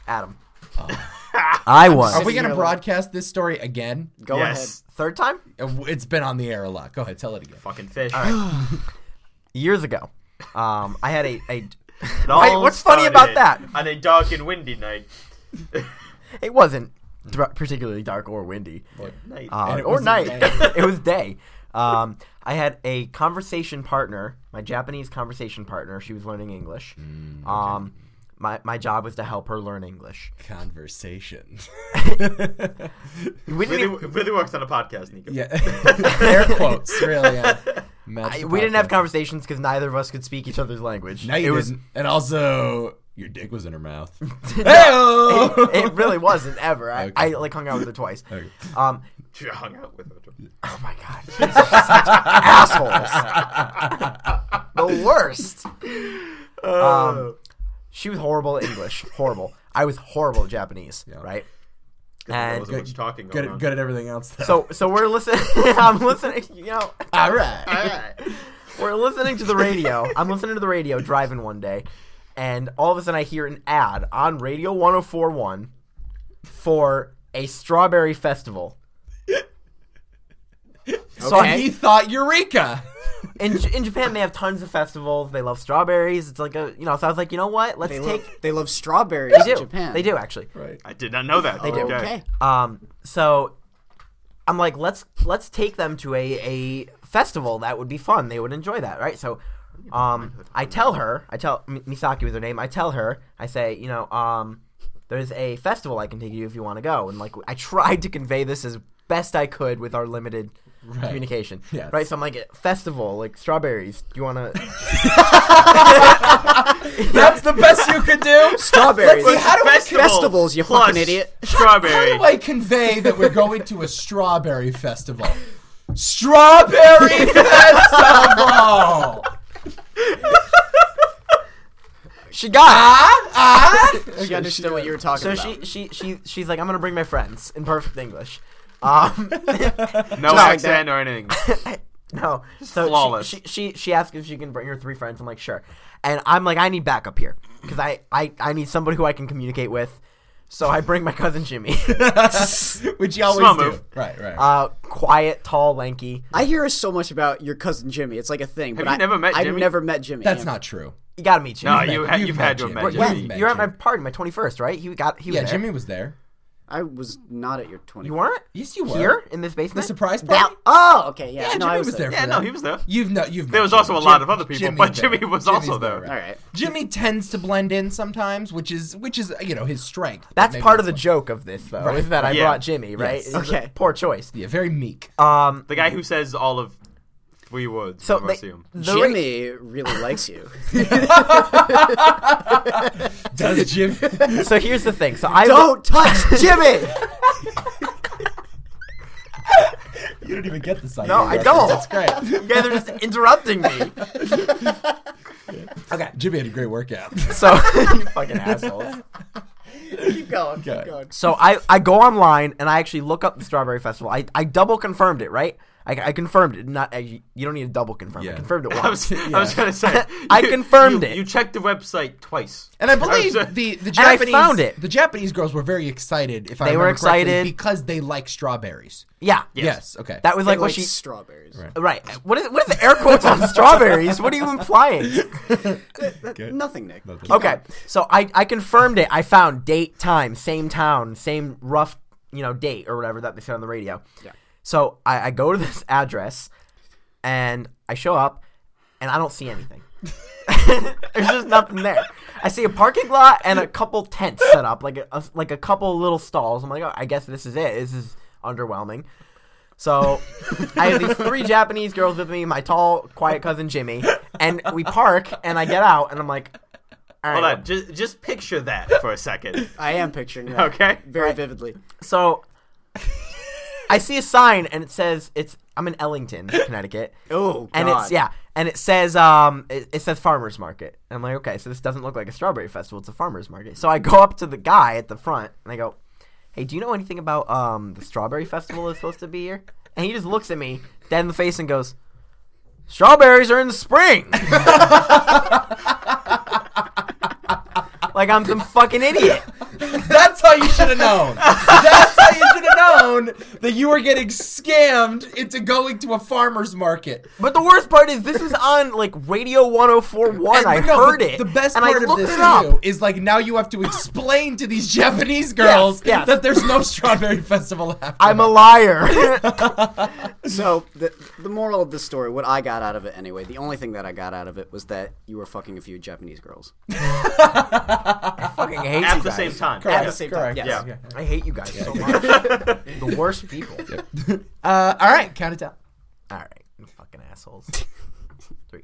Adam. I won. Are we going to broadcast this story again? Go ahead. Third time? It's been on the air a lot. Go ahead, tell it again. Fucking fish. All right. Years ago, I had a It Wait, all what's funny about that? On a dark and windy night. It wasn't particularly dark or windy. Night. And it Or was night. day. It was day. I had a conversation partner, my Japanese conversation partner. She was learning English. Okay. My job was to help her learn English. Conversation. We didn't, It really works on a podcast, Nico. Yeah. Air quotes, really. Yeah. we didn't have conversations because neither of us could speak each other's language. No, you it didn't. And also, your dick was in her mouth. It really wasn't ever. Okay. I like hung out with her twice. Okay. She hung out with her. Oh my god, you're such assholes. The worst. She was horrible at English. Horrible. I was horrible at Japanese. Yeah. Right. There And wasn't much talking going on. Good at everything else, though. so we're listening. I'm listening. You know. All right. We're listening to the radio. I'm listening to the radio driving one day, and all of a sudden I hear an ad on Radio 104.1 for a strawberry festival. So he thought Eureka. In Japan, they have tons of festivals. They love strawberries. It's like so I was like, you know what? Let's They love strawberries They do. in Japan. They do actually. Right. I did not know that. They do. Okay. So I'm like, let's take them to a festival that would be fun. They would enjoy that, right? So, I tell Misaki was her name. I tell her, I say, there's a festival I can take you if you want to go. And like, I tried to convey this as best I could with our limited communication. Yes. Right. So I'm like, festival, like strawberries. Do you want to? That's the best you could do? Strawberries. Let's see, how do I Festivals, you plus fucking idiot. Strawberry. How do I convey that we're going to a strawberry festival? Strawberry festival! She got it. She understood what you were talking So about. she's like, I'm gonna bring my friends in perfect English. No accent or anything. No, so flawless. she asked if she can bring her 3 friends. I'm like, sure, and I'm like, I need backup here because I need somebody who I can communicate with. So I bring my cousin Jimmy, Which you always Small do. move. Right. quiet, tall, lanky. I hear so much about your cousin Jimmy. It's like a thing. Have but you never met I've Jimmy? never met Jimmy. That's not true. You gotta meet Jimmy. No, You've you've met had to have Jimmy. met Well, Jimmy. met You're at my Jimmy. party, my 21st, right? He was Yeah, there. Jimmy was there. I was not at your 20. You weren't? Yes, you were. Here in this The basement? surprise party? Oh, okay, yeah. Yeah, no, Jimmy I was there. Yeah, for no, that. he was there. You've There met was also a Jimmy. lot of other people, Jimmy's but there. Jimmy was Jimmy's also there. right. All right. Jimmy tends to blend in sometimes, which is his strength. That's Maybe part of the that's joke of this, though, is that I Yeah. brought Jimmy, right? Yes. It's a Okay. Poor choice. yeah, very meek. The guy who says all of 3 words. So I see him. Jimmy really likes you. Does Jimmy? So here's the thing. So I Don't touch Jimmy! You don't even get the side. No, I don't. That's great. You guys are just interrupting me. Okay, Jimmy had a great workout. So you fucking assholes. Keep going. Okay. Keep going. So I go online and I actually look up the Strawberry Festival. I double confirmed it, right? I confirmed it. Not you don't need to double confirm. Yeah. I confirmed it I once. was gonna say. I confirmed it. You checked the website twice. And I believe I'm the And Japanese I found it. The Japanese girls were very excited. If I They were remember correctly, excited. because they like strawberries. Yeah. Yes. Okay. That was They like what like she. strawberries. Right. What is the air quotes on strawberries? What are you implying? Nothing, Nick. Keep Okay. going. So I confirmed it. I found date, time, same town, same rough date or whatever that they said on the radio. Yeah. So I go to this address, and I show up, and I don't see anything. There's just nothing there. I see a parking lot and a couple tents set up, like a couple little stalls. I'm like, oh, I guess this is it. This is underwhelming. So I have these 3 Japanese girls with me, my tall, quiet cousin Jimmy, and we park, and I get out, and I'm like, all right. Hold on, just picture that for a second. I am picturing that. Okay. Very vividly. So I see a sign, and it says I'm in Ellington, Connecticut. Oh, God. And it says it says farmers market. And I'm like, okay, so this doesn't look like a strawberry festival, it's a farmers market. So I go up to the guy at the front and I go, hey, do you know anything about the strawberry festival that's supposed to be here? And he just looks at me dead in the face and goes, strawberries are in the spring. Like I'm some fucking idiot. That's how you should have known. That's how you should have known that you were getting scammed into going to a farmer's market. But the worst part is this is on like Radio 104.1. I heard it. The best and part I of looked this it up. for you is like now you have to explain to these Japanese girls yes. that there's no strawberry festival after I'm a all. liar. So the moral of this story, what I got out of it anyway, the only thing that I got out of it was that you were fucking a few Japanese girls. I fucking hate At you the guys. same time. At the same time, Correct. yes. Yeah. I hate you guys so much. The worst people. All right, count it down. All right, you fucking assholes. 3.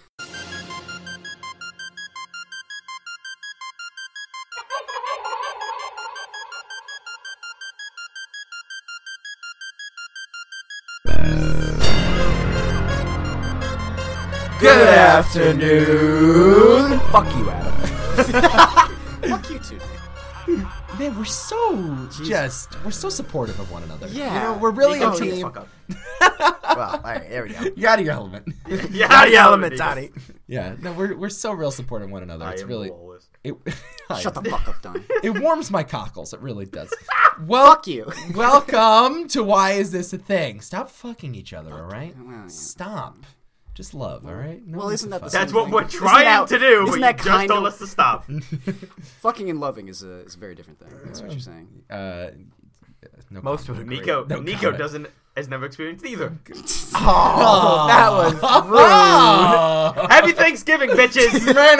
Good afternoon. Fuck you, Adam. Fuck you two. Man, we're so we're so supportive of one another. Yeah. You know, we're really a Nico, shut the team. fuck up. Well, all right, there we go. You're out of your element. Yeah, Not yeah, element, Nico. Donnie. Yeah, no, we're so real supportive of one another. I It's am really lawless. Shut the fuck up, Donnie. It warms my cockles. It really does. Well, Fuck you. welcome to Why Is This a Thing? Stop fucking each other, all right? Well, yeah. Stop. Just love, all right? No Well, one isn't to that the fuck. That's same what thing? we're Isn't trying that- to do, isn't but you that just kind told of- us to stop. Fucking and loving is a very different thing. That's what you're saying. No Most comment. would agree. Nico No Nico comment. has never experienced either. Oh, that was rude. Happy Thanksgiving, bitches!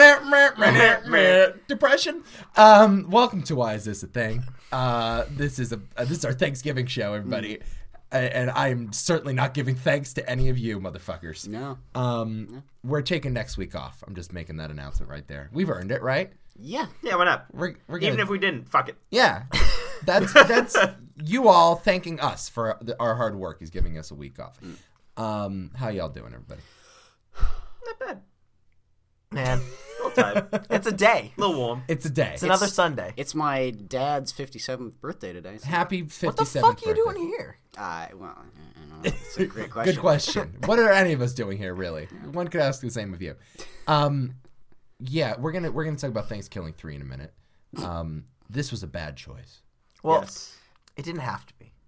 Depression. Welcome to Why Is This a Thing? This is our Thanksgiving show, everybody, and I'm certainly not giving thanks to any of you, motherfuckers. No. We're taking next week off. I'm just making that announcement right there. We've earned it, right? Yeah. Yeah, why not? We're Even gonna, if we didn't, fuck it. yeah. That's you all thanking us for our hard work. Is giving us a week off. How y'all doing, everybody? Not bad. Man, A little tired. it's a day. A little warm. It's a day. It's another Sunday. It's my dad's 57th birthday today. So, Happy 57th What the fuck are you birthday. doing here? well, I don't know. It's a great question. Good question. What are any of us doing here, really? One could ask the same of you. Yeah, we're gonna talk about Thanksgiving 3 in a minute. This was a bad choice. Well, Yes. it didn't have to be.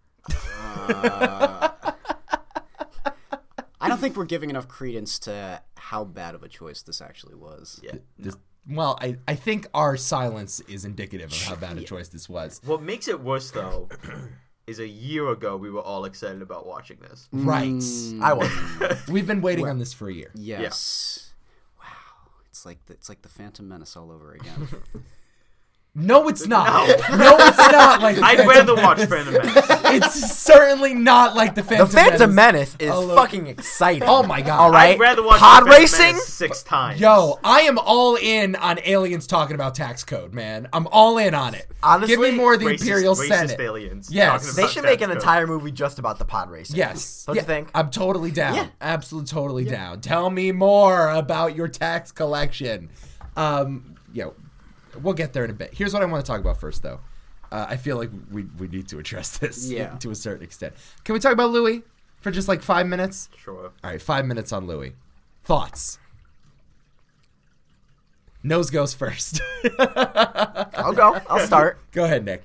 I don't think we're giving enough credence to how bad of a choice this actually was. Yeah. Well, I think our silence is indicative of how bad a choice this was. What makes it worse, though, is a year ago we were all excited about watching this. Right. I wasn't. We've been waiting on this for a year. Yes. Wow. It's like the Phantom Menace all over again. No, it's not. No, it's not like the I'd Phantom rather watch Menace. Phantom Menace. It's certainly not like the The Phantom Phantom Menace. Menace is Although- fucking exciting. Oh my god. All right. I'd rather watch Pod Phantom racing. Menace 6 times. Yo, I am all in on aliens talking about tax code, man. I'm all in on it. Honestly, give me more of the Racist, Imperial racist Senate. aliens. Yes. talking They about should make tax an code. entire movie just about the pod racing. Yes. Don't Yeah, you think? I'm totally down. Yeah. Absolutely totally down. Tell me more about your tax collection. We'll get there in a bit. Here's what I want to talk about first, though. I feel like we need to address this Yeah. to a certain extent. Can we talk about Louis for just like 5 minutes? Sure. All right, 5 minutes on Louis. Thoughts? Nose goes first. I'll go. I'll start. Go ahead, Nick.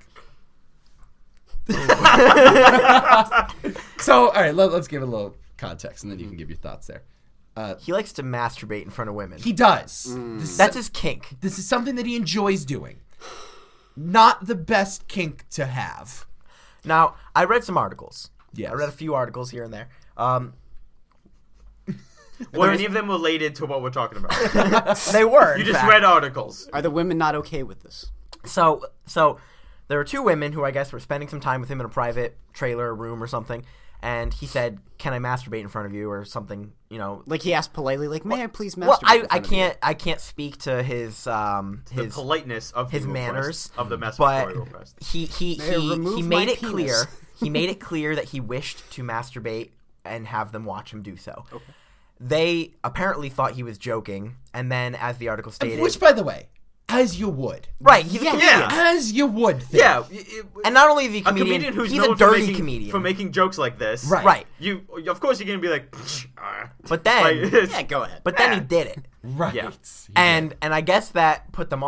So, all right, let's give it a little context, and then you can give your thoughts there. He likes to masturbate in front of women. He does. That's his kink. This is something that he enjoys doing. Not the best kink to have. Now, I read some articles. Yes. I read a few articles here and there. Were any of them related to what we're talking about? They were. You in just fact. read articles. Are the women not okay with this? So there were two women who I guess were spending some time with him in a private trailer room or something, and he said, "Can I masturbate in front of you?" or something, you know. Like he asked politely, like, "May I please masturbate?" Well, in front of you?" I can't speak to his The politeness of his the request, manners of the but masturbatory request. he May I remove made my it penis? clear. He made it clear that he wished to masturbate and have them watch him do so. Okay. They apparently thought he was joking, and then, as the article stated, Which, by the way, as you would. right, he's a comedian. Yeah. As you would think. Yeah, And not only is he a a comedian, comedian who's he's known a dirty for making, comedian. for making jokes like this. Right. Right. You, of course, you're gonna be like, But then, like, Yeah, go ahead. but then he did it. Right. Yeah. He And I guess that put them off.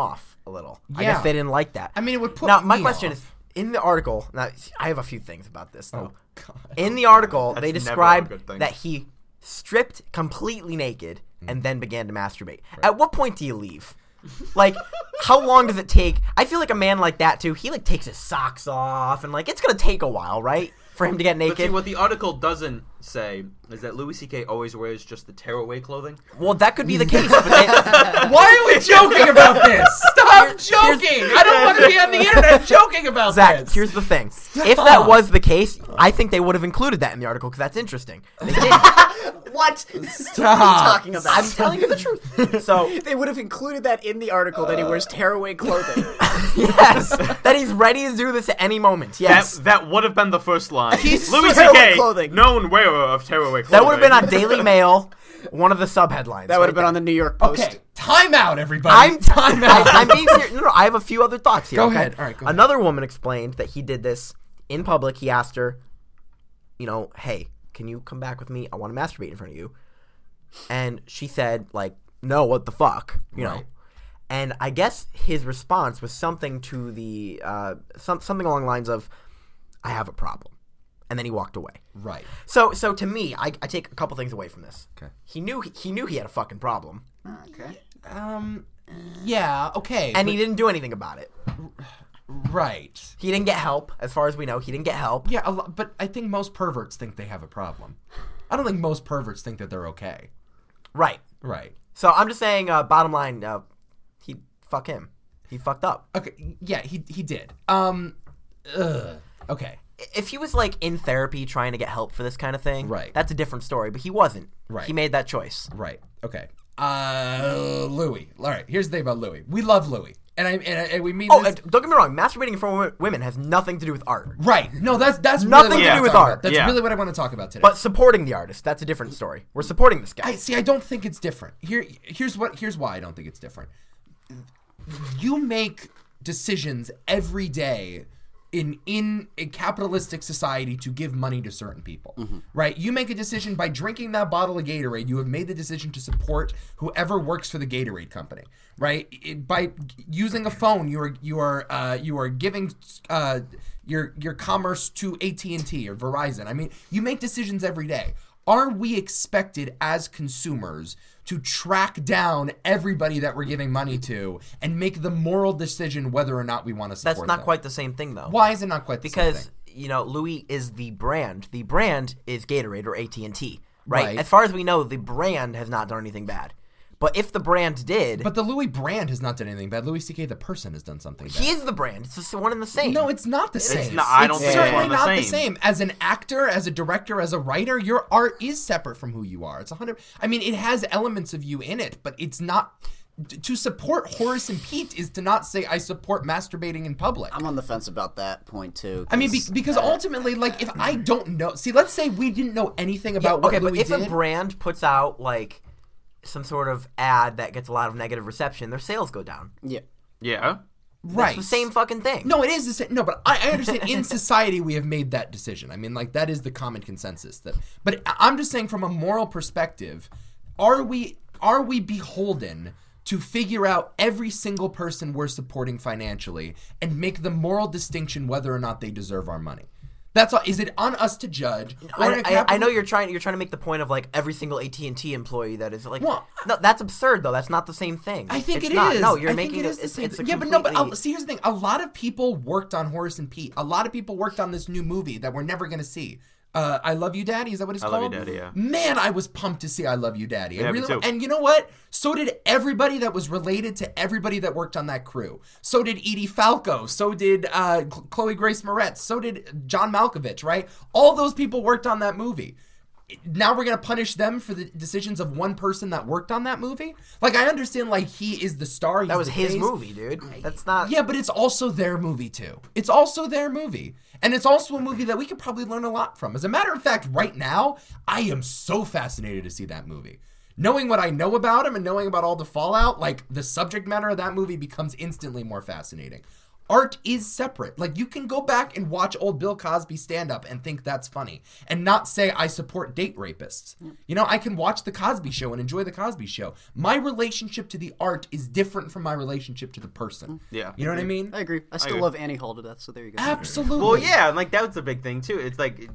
a little. I Yeah. guess they didn't like that. I mean, it would put Now, my me question off. is, in the article, now I have a few things about this though. Oh, God. In the article, That's they never a described good thing. that he stripped completely naked Mm. and then began to masturbate. At what point do you leave? Like, how long does it take? I feel like a man like that too. He like takes his socks off, and like it's gonna take a while, right, for him to get But see, naked. what the article doesn't say is that Louis C.K. always wears just the tearaway clothing. Well, that could be the case. But they, Why are we joking about this? Stop joking! I don't want to be on the internet joking about Zach, this. here's the thing. If that was the case, I think they would have included that in the article because that's interesting. They didn't. What? What are you Stop. talking about? I'm telling you the truth. So, They would have included that in the article that he wears tearaway clothing. yes, that he's ready to do this at any moment. Yes. That would have been the first line. He's Louis tearaway C.K., clothing. known wearer of tearaway clothing. That would have been on Daily Mail, one of the sub headlines. That would have been on the New York Post. Okay, time out, everybody. Time out. I'm being serious. No, I have a few other thoughts here. Go okay? ahead. All right, go ahead. Another woman explained that he did this in public. He asked her, hey, can you come back with me? I want to masturbate in front of you. And she said, like, no, what the fuck? You know. Right. And I guess his response was something to the something along the lines of, I have a problem. And then he walked away. Right. So to me, I take a couple things away from this. Okay. He knew he had a fucking problem, Okay. Yeah. Okay. and he didn't do anything about it. Right. He didn't get help, as far as we know. He didn't get help. Yeah, but I think most perverts think they have a problem. I don't think most perverts think that they're okay. Right. Right. So I'm just saying, bottom line, fuck him. He fucked up. Okay. Yeah, he did. Okay. If he was like in therapy trying to get help for this kind of thing, Right. that's a different story. But he wasn't. Right. He made that choice. Right. Okay. Louis. All right. Here's the thing about Louis. We love Louis, and we mean Oh, this. don't get me wrong. Masturbating in front of women has nothing to do with art. Right. No, that's Nothing really to what do I'm with talking art. about. That's Yeah. really what I want to talk about today. But supporting the artist, that's a different story. We're supporting this guy. I don't think it's different. Here's why I don't think it's different. You make decisions every day in a capitalistic society to give money to certain people, right? You make a decision by drinking that bottle of Gatorade. You have made the decision to support whoever works for the Gatorade company, right? By using a phone, you are giving your commerce to AT&T or Verizon. I mean, you make decisions every day. Are we expected as consumers to track down everybody that we're giving money to and make the moral decision whether or not we want to support That's not them? quite the same thing, though. Why is it not quite the same Because thing? Louis is the brand. The brand is Gatorade or AT&T, right? Right. As far as we know, the brand has not done anything bad. But if the brand did, But the Louis brand has not done anything bad. Louis C.K. the person has done something bad. he is the brand. It's just one and the same. No, it's not the same. not- I don't it's think it's certainly one and the not the same. same. As an actor, as a director, as a writer, your art is separate from who you are. It's 100. I mean, it has elements of you in it, but it's not. To support Horace and Pete is to not say I support masturbating in public. I'm on the fence about that point too. I mean, 'cause because ultimately, like, if I don't know, see, let's say we didn't know anything about what okay, but Louis if did. a brand puts out like some sort of ad that gets a lot of negative reception, their sales go down. yeah. Yeah. right, It's the same fucking thing. No, it is the same. No, but I understand. In society, we have made that decision. I mean, like, that is the common consensus. But I'm just saying, from a moral perspective, are we beholden to figure out every single person we're supporting financially and make the moral distinction whether or not they deserve our money? That's all. Is it on us to judge? Or in a I know you're trying to make the point of like every single AT&T employee that is like Well, no, that's absurd though. That's not the same thing. I think it's it not. is. No, you're I making think it it. is the It's, same it's a thing. Yeah, but no. But completely- see, here's the thing. A lot of people worked on Horace and Pete. A lot of people worked on this new movie that we're never going to see. I Love You, Daddy. Is that what it's I called? Love You, Daddy, yeah. Man, I was pumped to see I Love You, Daddy. Yeah, me too. And you know what? So did everybody that was related to everybody that worked on that crew. So did Edie Falco. So did Chloe Grace Moretz. So did John Malkovich. Right? All those people worked on that movie. Now we're going to punish them for the decisions of one person that worked on that movie? Like, I understand, like, he is the star. He's that was the his face. movie, dude. That's not. Yeah, but it's also their movie, too. It's also their movie. And it's also a movie that we could probably learn a lot from. As a matter of fact, right now, I am so fascinated to see that movie. Knowing what I know about him and knowing about all the fallout, like, the subject matter of that movie becomes instantly more fascinating. art is separate. Like, you can go back and watch old Bill Cosby stand-up and think that's funny and not say I support date rapists. You know, I can watch The Cosby Show and enjoy The Cosby Show. My relationship to the art is different from my relationship to the person. Yeah. You know what I mean? I agree. I still agree. love Annie Hall to death, so there you go. Absolutely. Well, yeah, and like that was a big thing too. It's like,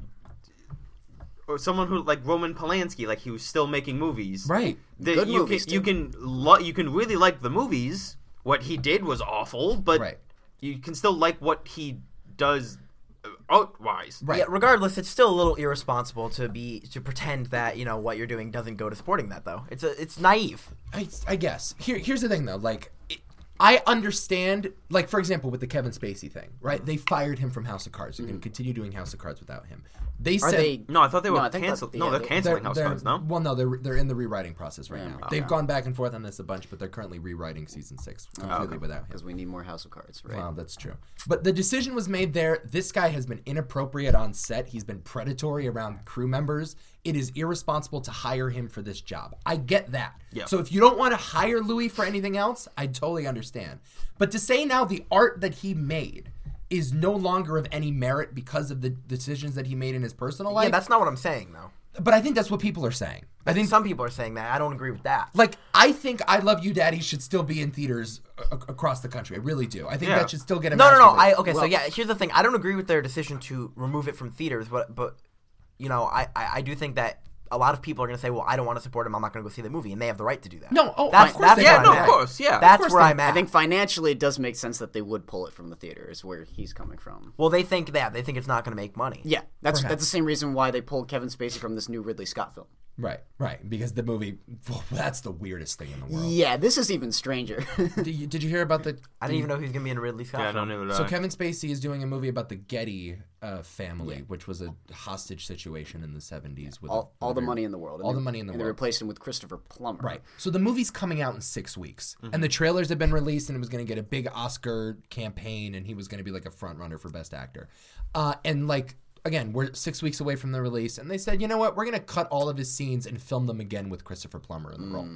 or someone who like Roman Polanski, like he was still making movies. Right. Good movies, you can really like the movies. What he did was awful, but Right. you can still like what he does art-wise. Right. Yeah, regardless, it's still a little irresponsible to pretend that, you know, what you're doing doesn't go to supporting that, though. It's naive. I guess. Here's the thing, though. Like, I understand, like, for example, with the Kevin Spacey thing, right? They fired him from House of Cards. They're going to continue doing House of Cards without him. They Are said... they? No, I thought they were No, I think canceled. that- No, yeah, they're they- canceling House of Cards, no? Well, no, they're in the rewriting process right now. okay. They've gone back and forth on this a bunch, but they're currently rewriting season 6 completely without him. Because we need more House of Cards, right? Wow, that's true. But the decision was made there. This guy has been inappropriate on set. He's been predatory around crew members. It is irresponsible to hire him for this job. I get that. Yeah. So if you don't want to hire Louis for anything else, I totally understand. But to say now the art that he made is no longer of any merit because of the decisions that he made in his personal life. Yeah, that's not what I'm saying, though. But I think that's what people are saying. I think Some people are saying that. I don't agree with that. Like, I think I Love You, Daddy should still be in theaters across the country. I really do. I think Yeah. that should still get a No. master release. So yeah, here's the thing. I don't agree with their decision to remove it from theaters, but you know, I do think that a lot of people are going to say, well, I don't want to support him. I'm not going to go see the movie, and they have the right to do that. No, oh, that's of course they where have. I'm Yeah, no, at. of course, yeah. That's Of course where they- I'm at. I think financially it does make sense that they would pull it from the theater, is where he's coming from. Well, they think that. They think it's not going to make money. Yeah, that's Perhaps. the same reason why they pulled Kevin Spacey from this new Ridley Scott film. Right. Because the movie, well, that's the weirdest thing in the world. Yeah, this is even stranger. Did you hear about the... I didn't even know he was going to be in a Ridley Scott Yeah, I film. don't know. So Kevin Spacey is doing a movie about the Getty family, which was a hostage situation in the 70s. With all the money in the world. all the money in the and they world. replaced him with Christopher Plummer. Right. So the movie's coming out in 6 weeks. And the trailers have been released, and it was going to get a big Oscar campaign, and he was going to be like a front runner for Best Actor. And like, again, we're 6 weeks away from the release, and they said, you know what, we're going to cut all of his scenes and film them again with Christopher Plummer in the role.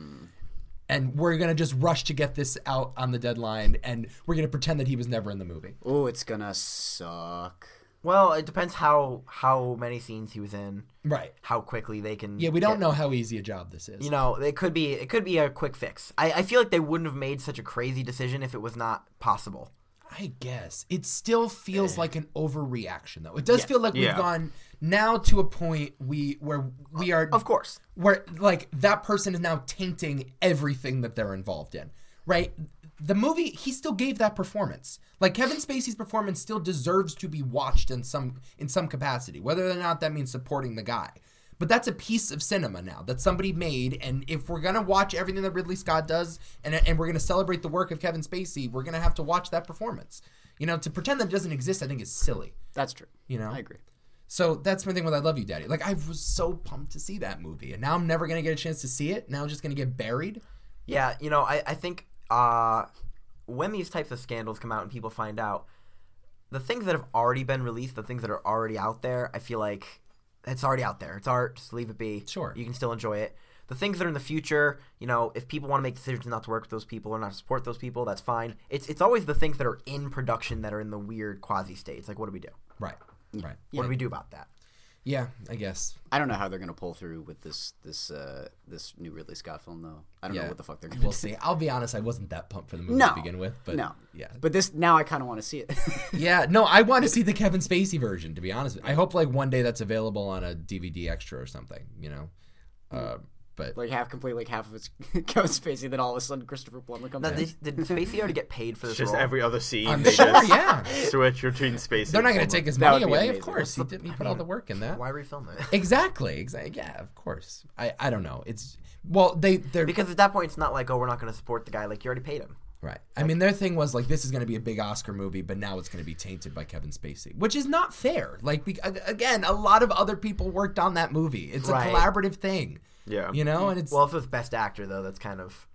And we're going to just rush to get this out on the deadline, and we're going to pretend that he was never in the movie. Oh, it's gonna suck. Well, it depends how many scenes he was in, Right. how quickly they can. Yeah, we don't get- know how easy a job this is. You know, it could be a quick fix. I feel like they wouldn't have made such a crazy decision if it was not possible. I guess. It still feels like an overreaction, though. It does feel like we've gone now to a point where we are... Of course. Where, like, that person is now tainting everything that they're involved in, right? The movie, he still gave that performance. Like, Kevin Spacey's performance still deserves to be watched in some capacity, whether or not that means supporting the guy. But that's a piece of cinema now that somebody made, and if we're going to watch everything that Ridley Scott does, and we're going to celebrate the work of Kevin Spacey, we're going to have to watch that performance. You know, to pretend that it doesn't exist, I think is silly. That's true. You know? I agree. So that's my thing with I Love You, Daddy. Like, I was so pumped to see that movie, and now I'm never going to get a chance to see it. Now I'm just going to get buried. Yeah, you know, I think when these types of scandals come out and people find out, the things that have already been released, the things that are already out there, I feel like it's already out there. It's art. Just leave it be. Sure. You can still enjoy it. The things that are in the future, you know, if people want to make decisions not to work with those people or not to support those people, that's fine. It's always the things that are in production that are in the weird quasi states. Like, what do we do? Right. What do we do about that? Yeah, I guess. I don't know how they're gonna pull through with this new Ridley Scott film, though. I don't know what the fuck they're gonna We'll do. see. I'll be honest, I wasn't that pumped for the movie No, to begin with. But no. Yeah. But this now I kind of want to see it. Yeah, no, I want to see the Kevin Spacey version, to be honest. I hope like one day that's available on a DVD extra or something, you know? But like half of it's Kevin Spacey, then all of a sudden Christopher Plummer comes Now, in. did Spacey already get paid for this Just role? every other scene. I'm they sure, just yeah. switch between space. They're not going to take his That money would be away, of amazing. course. He put all the work in that. Why refilm it? Exactly. Yeah, of course. I don't know. It's well, they're Because at that point, it's not like, oh, we're not going to support the guy. Like, you already paid him. right. I mean, their thing was like, this is going to be a big Oscar movie, but now it's going to be tainted by Kevin Spacey, which is not fair. Like, again, a lot of other people worked on that movie. It's Right. a collaborative thing. Yeah. You know, and it's Well, if it was Best Actor, though, that's kind of...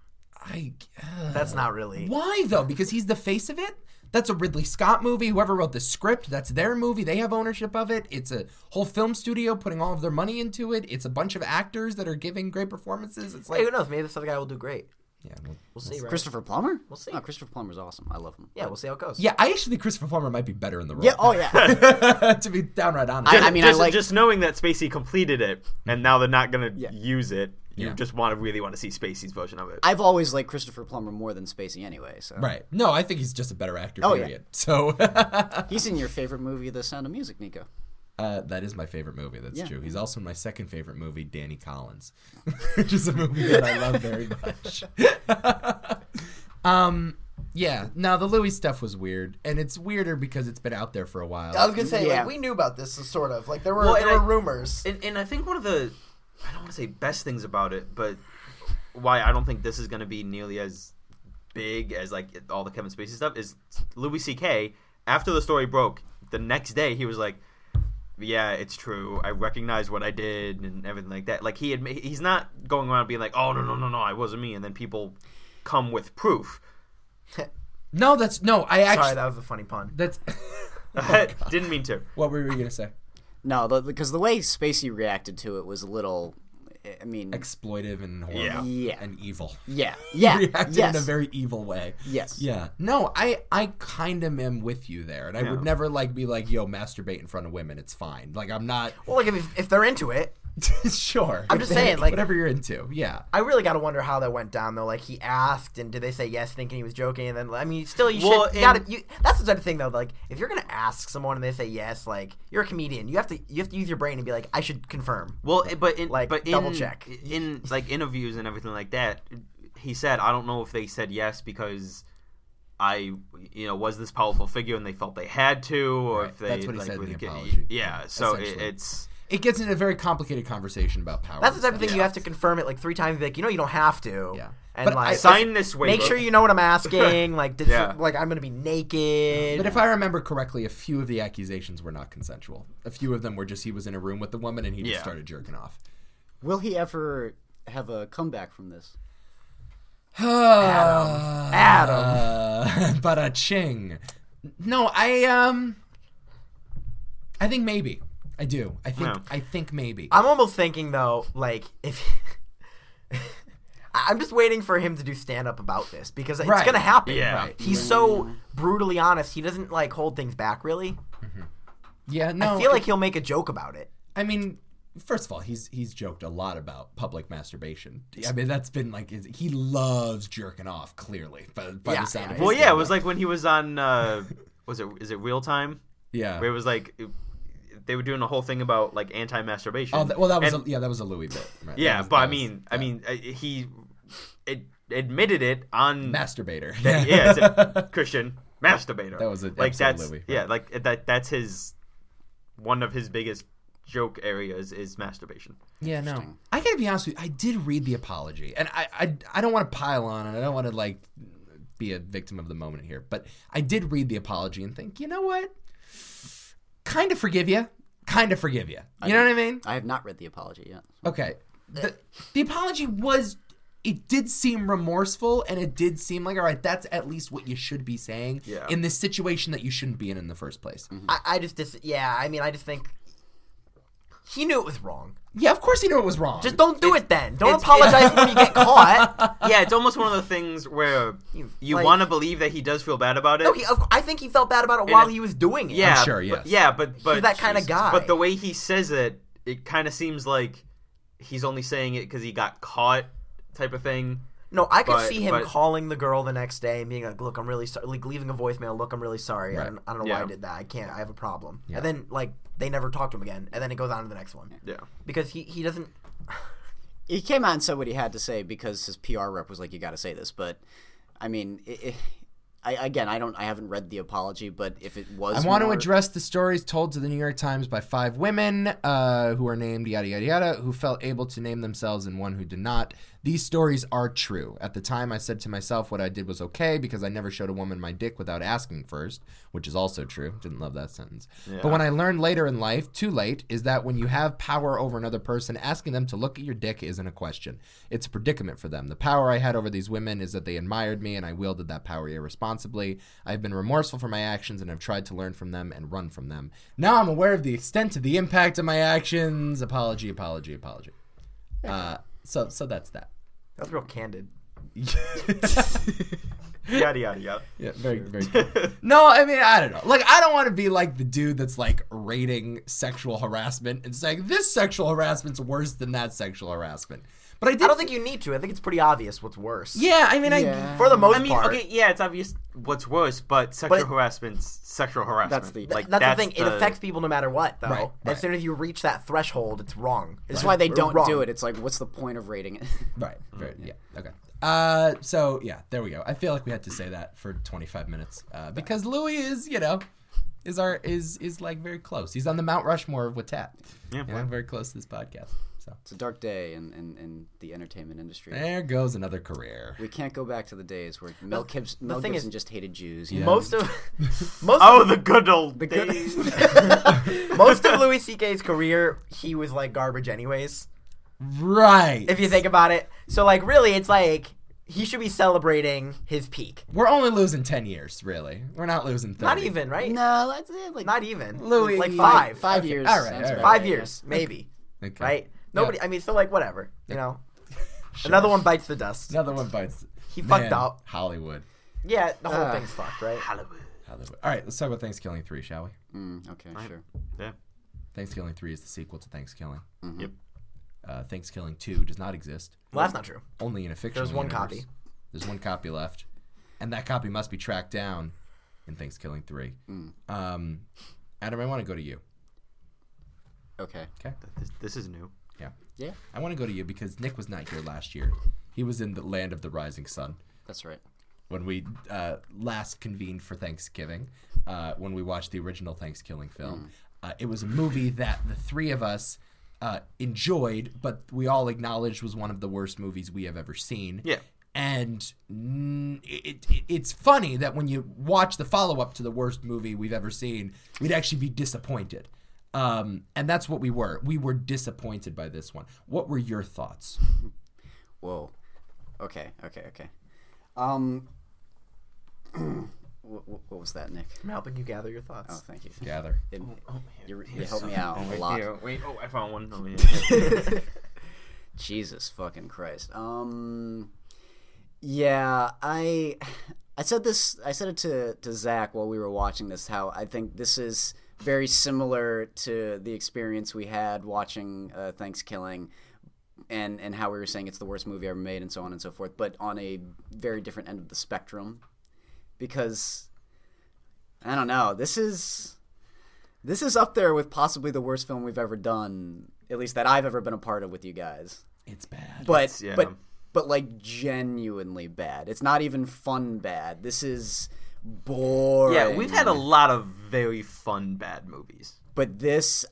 That's not really... Why though? Because he's the face of it. That's a Ridley Scott movie. Whoever wrote the script, that's their movie. They have ownership of it. It's a whole film studio putting all of their money into it. It's a bunch of actors that are giving great performances. It's Hey, like who knows? Maybe this other guy will do great. Yeah, We'll see, right? Christopher Plummer? We'll see. Oh, Christopher Plummer's awesome. I love him. Yeah, we'll see how it goes. Yeah, I actually think Christopher Plummer might be better in the role. Yeah. Oh yeah. To be downright honest. I mean, I like. just knowing that Spacey completed it, and now they're not gonna use it. You Yeah. just really want to see Spacey's version of it. I've always liked Christopher Plummer more than Spacey anyway. So. Right. No, I think he's just a better actor. Oh, yeah. Period. So He's in your favorite movie, The Sound of Music, Nico. that is my favorite movie. That's Yeah. true. He's also in my second favorite movie, Danny Collins, which is a movie that I love very much. Yeah. No, the Louis stuff was weird, and it's weirder because it's been out there for a while. I was gonna say, Yeah. like, we knew about this, sort of. Like, there were Well, and there were I- rumors. And I think one of the, I don't want to say best things about it, but why I don't think this is going to be nearly as big as like all the Kevin Spacey stuff is Louis C.K. After the story broke, the next day he was like, "Yeah, it's true. I recognize what I did and everything like that." Like he's not going around being like, "Oh no, I wasn't me," and then people come with proof. No, I actually. Sorry, that was a funny pun. That's. Didn't mean to. What were you gonna say? No, because the way Spacey reacted to it was a little. I mean, Exploitive and horrible Yeah. and evil. yeah, He reacted yes, in a very evil way. yes, Yeah. No, I kind of am with you there, and I would never like be like, "Yo, masturbate in front of women. It's fine." Like I'm not. Well, like, if they're into it, Sure. I'm just saying, like- whatever you're into. Yeah. I really got to wonder how that went down, though. Like, he asked, and did they say yes, thinking he was joking? And then, I mean, still, you Well, should. That's the type of thing, though. Like, if you're gonna ask someone and they say yes, like, you're a comedian. You have to use your brain and be like, I should confirm. Well, but in double check. in like interviews and everything like that, he said, "I don't know if they said yes because I, was this powerful figure and they felt they had to, or Right. if they That's what he like, said in the really apology. Yeah, so Essentially. it's It gets into a very complicated conversation about power. That's the type and of thing stuff. you have to confirm it like 3 times. Be like, you don't have to. Yeah. And But like, sign this waiver. make sure you know what I'm asking. Like, Yeah. like I'm gonna be naked. But if I remember correctly, a few of the accusations were not consensual. A few of them were just he was in a room with the woman and he just Yeah. started jerking off. Will he ever have a comeback from this? Adam. But ching. No, I think maybe. I do. I think maybe. I'm almost thinking though, like if I'm just waiting for him to do stand up about this because it's Right. gonna happen. Yeah. Right. He's so brutally honest. He doesn't like hold things back really. Yeah, no. I feel like he'll make a joke about it. I mean, first of all, he's joked a lot about public masturbation. I mean, that's been like he loves jerking off. Clearly, by Yeah, the sound of yeah. his well, yeah, it was stand-up. like when he was on is it Real Time? Yeah. Where it was like they were doing a whole thing about like anti-masturbation. Oh, well, that was And- that was a Louis bit. Right? yeah, That was- but that I was- mean, he admitted it on masturbator. yeah, it's a Christian masturbator. That was an like episode of that's Louis, yeah, right. like that's his one of his biggest joke areas is masturbation. Yeah, no. I gotta be honest with you. I did read the apology, and I don't want to pile on, and I don't want to like be a victim of the moment here, but I did read the apology and think, you know what? Kind of forgive you. Kind of forgive you. You know what I mean? I have not read the apology yet. Okay. The apology was. It did seem remorseful, and it did seem like, all right, that's at least what you should be saying Yeah. in this situation that you shouldn't be in the first place. I just think he knew it was wrong. Yeah, of course he knew it was wrong. Just don't do it then. Don't it's- apologize when you get caught. Yeah, it's almost one of the things where you like- want to believe that he does feel bad about it. No, I think he felt bad about it while he was doing it. Yeah, I'm sure, but, yes. yeah, but He's that kind of guy. But the way he says it, it kind of seems like he's only saying it because he got caught, type of thing. No, I could But- see him but- calling the girl the next day and being like, "Look, I'm really sorry." Like leaving a voicemail, "Look, I'm really sorry. Right. I don't know why Yeah. I did that. I can't. I have a problem." Yeah. And then like they never talk to him again, and then it goes on to the next one Yeah. because he doesn't. He came out and said what he had to say because his PR rep was like, "You got to say this." But I mean, I haven't read the apology, but if it was, I want to more- address the stories told to the New York Times by 5 women who are named yada yada yada, who felt able to name themselves and one who did not. These stories are true. At the time, I said to myself what I did was okay because I never showed a woman my dick without asking first, which is also true. Didn't love that sentence. Yeah. But when I learned later in life, too late, is that when you have power over another person, asking them to look at your dick isn't a question. It's a predicament for them. The power I had over these women is that they admired me and I wielded that power irresponsibly. I've been remorseful for my actions and have tried to learn from them and run from them. Now I'm aware of the extent of the impact of my actions. Apology. So that's that. That's real candid. Yada yada yada. Yeah, very, very cool. No, I mean, I don't know. Like, I don't want to be like the dude that's like rating sexual harassment and saying this sexual harassment's worse than that sexual harassment. But I don't think you need to. I think it's pretty obvious what's worse. Yeah, I mean, Yeah. For the most I mean, part. okay, yeah, it's obvious what's worse, but sexual harassment's sexual harassment. That's the- That's the thing. It affects people no matter what, though. Right. As soon as you reach that threshold, it's wrong. That's why they don't wrong. do it. It's like, what's the point of rating it? Right. Very, yeah. Okay. So yeah, there we go. I feel like we had to say that for 25 minutes because Louis is, is like very close. He's on the Mount Rushmore of Watat. Yeah. And I'm very close to this podcast. So It's a dark day in the entertainment industry. there goes another career. We can't go back to the days where Mel Gibson thing is- just hated Jews. Yeah. Most of Oh, the good old The good- days. most of Louis C.K.'s career, he was like garbage anyways. Right. If you think about it, so like really, it's like he should be celebrating his peak. We're only losing 10 years, really. We're not losing 30. Not even, right? No, that's it. Like Not even. Louis- like five five. years. All right, sounds all right. about 5 right, years, maybe. Okay. Right? Nobody. Yeah. I mean, so like whatever. You know, another one bites the dust. Another one bites. He fucked Man, up. Hollywood. Yeah, the whole thing's fucked, right? Hollywood. Hollywood. All right, let's talk about Thanksgiving 3, shall we? Okay, sure. Yeah. Thanksgiving 3 is the sequel to Thanksgiving. Yep. Thanksgiving 2 does not exist. Well, that's not true. Only in a fictional There's one universe. copy. There's one copy left. And that copy must be tracked down in Thanksgiving 3. Adam, I want to go to you. Okay. Okay? This is new. Yeah. Yeah, I want to go to you because Nick was not here last year. He was in the land of the rising sun that's right. when we last convened for Thanksgiving, when we watched the original Thanksgiving film. It was a movie that the three of us enjoyed, but we all acknowledged was one of the worst movies we have ever seen. Yeah. And it's funny that when you watch the follow-up to the worst movie we've ever seen, we'd actually be disappointed. And that's what we were. We were disappointed by this one. What were your thoughts? Whoa. Okay. What was that, Nick? I'm helping you gather your Oh, thoughts. thank you. Gather. You helped me out a lot. Here, wait. Oh, I found one over here. Jesus fucking Christ. Yeah, I said this. I said it to Zach while we were watching this. How I think this is very similar to the experience we had watching Thanksgiving, and how we were saying it's the worst movie ever made, and so on and so forth. But on a very different end of the spectrum, because I don't know. This is up there with possibly the worst film we've ever done, at least that I've ever been a part of with you guys. It's bad. But yeah. but like genuinely bad. It's not even fun bad. This is boring. Yeah, we've had a lot of very fun bad movies. But this,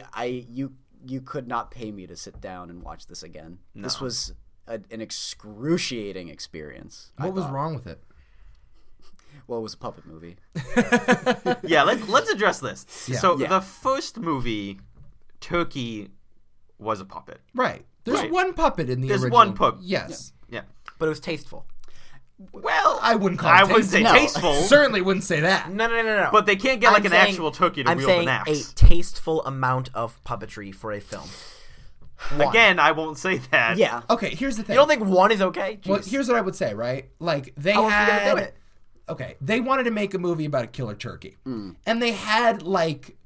you could not pay me to sit down and watch this again. No. This was an excruciating experience. I What was thought. wrong with it? Well, it was a puppet movie. Yeah, let's address this. Yeah. So Yeah. the first movie, Turkey, was a puppet. Right. There's Right. one puppet in the There's original. one puppet. Yes. Yeah. But it was tasteful. Well, I wouldn't call it I wouldn't say No. tasteful, Certainly wouldn't say that. No. but they can't get like I'm an saying- actual turkey to I'm wield saying an axe. a tasteful amount of puppetry for a film. One. Again, I won't say that. Yeah. Okay, here's the thing. You don't think one is okay? Well, Jeez. here's what I would say, right? Like, they How else are you had... gonna do it? Okay, they wanted to make a movie about a killer turkey. And they had, like,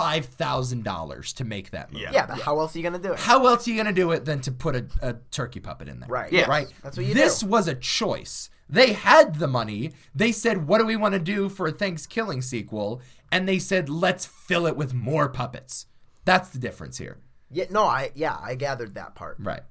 $5,000 to make that movie. Yeah, but how else are you gonna do it? How else are you going to do it than to put a turkey puppet in there? Right. Yeah. Right? That's what you This do. was a choice. They had the money. They said, what do we want to do for a Thanksgiving sequel? And they said, let's fill it with more puppets. That's the difference here. Yeah, no, I gathered that part. Right.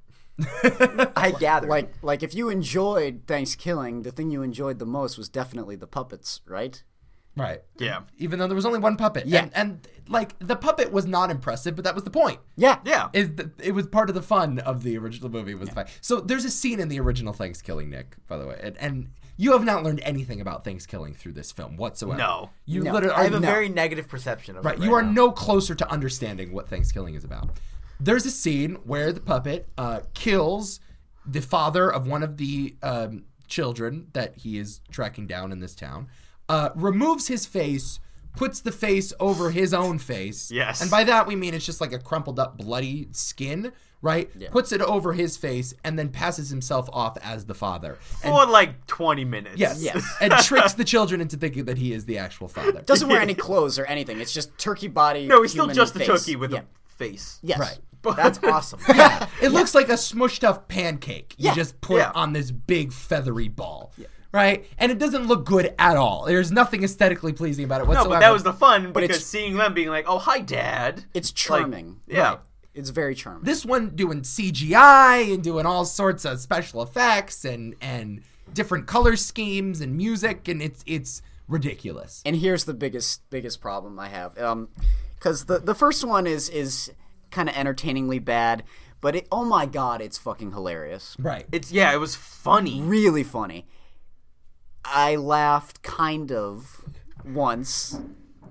I gathered. Like if you enjoyed Thanksgiving, the thing you enjoyed the most was definitely the puppets, right? Right. Yeah. Even though there was only one puppet. Yeah. And like, the puppet was not impressive, but that was the point. Yeah. Yeah. It was part of the fun of the original movie was fine. So there's a scene in the original Thanksgiving, Nick, by the way, and you have not learned anything about Thanksgiving through this film whatsoever. No. You No. literally I have a no. very negative perception of right. it. You are now. no closer to understanding what Thanksgiving is about. There's a scene where the puppet kills the father of one of the children that he is tracking down in this town, removes his face, puts the face over his own face. Yes. And by that we mean it's just like a crumpled up bloody skin right? Puts it over his face and then passes himself off as the father. For like 20 minutes. Yes. And tricks the children into thinking that he is the actual father. Doesn't wear any clothes or anything. It's just turkey body. No, he's still human just a face. turkey with a face. Yes. Right. That's awesome. It looks like a smushed up pancake. You Yeah. just put Yeah. on this big feathery ball. Right? And it doesn't look good at all. There's nothing aesthetically pleasing about it No, whatsoever. but that was the fun because it's- seeing them being like, "Oh, hi, Dad." It's charming. Yeah. Right. It's very charming. This one doing CGI and doing all sorts of special effects and different color schemes and music, and it's ridiculous. And here's the biggest problem I have, because the first one is kind of entertainingly bad, but oh my god, it's fucking hilarious, Right. It was funny. really funny. I laughed kind of once.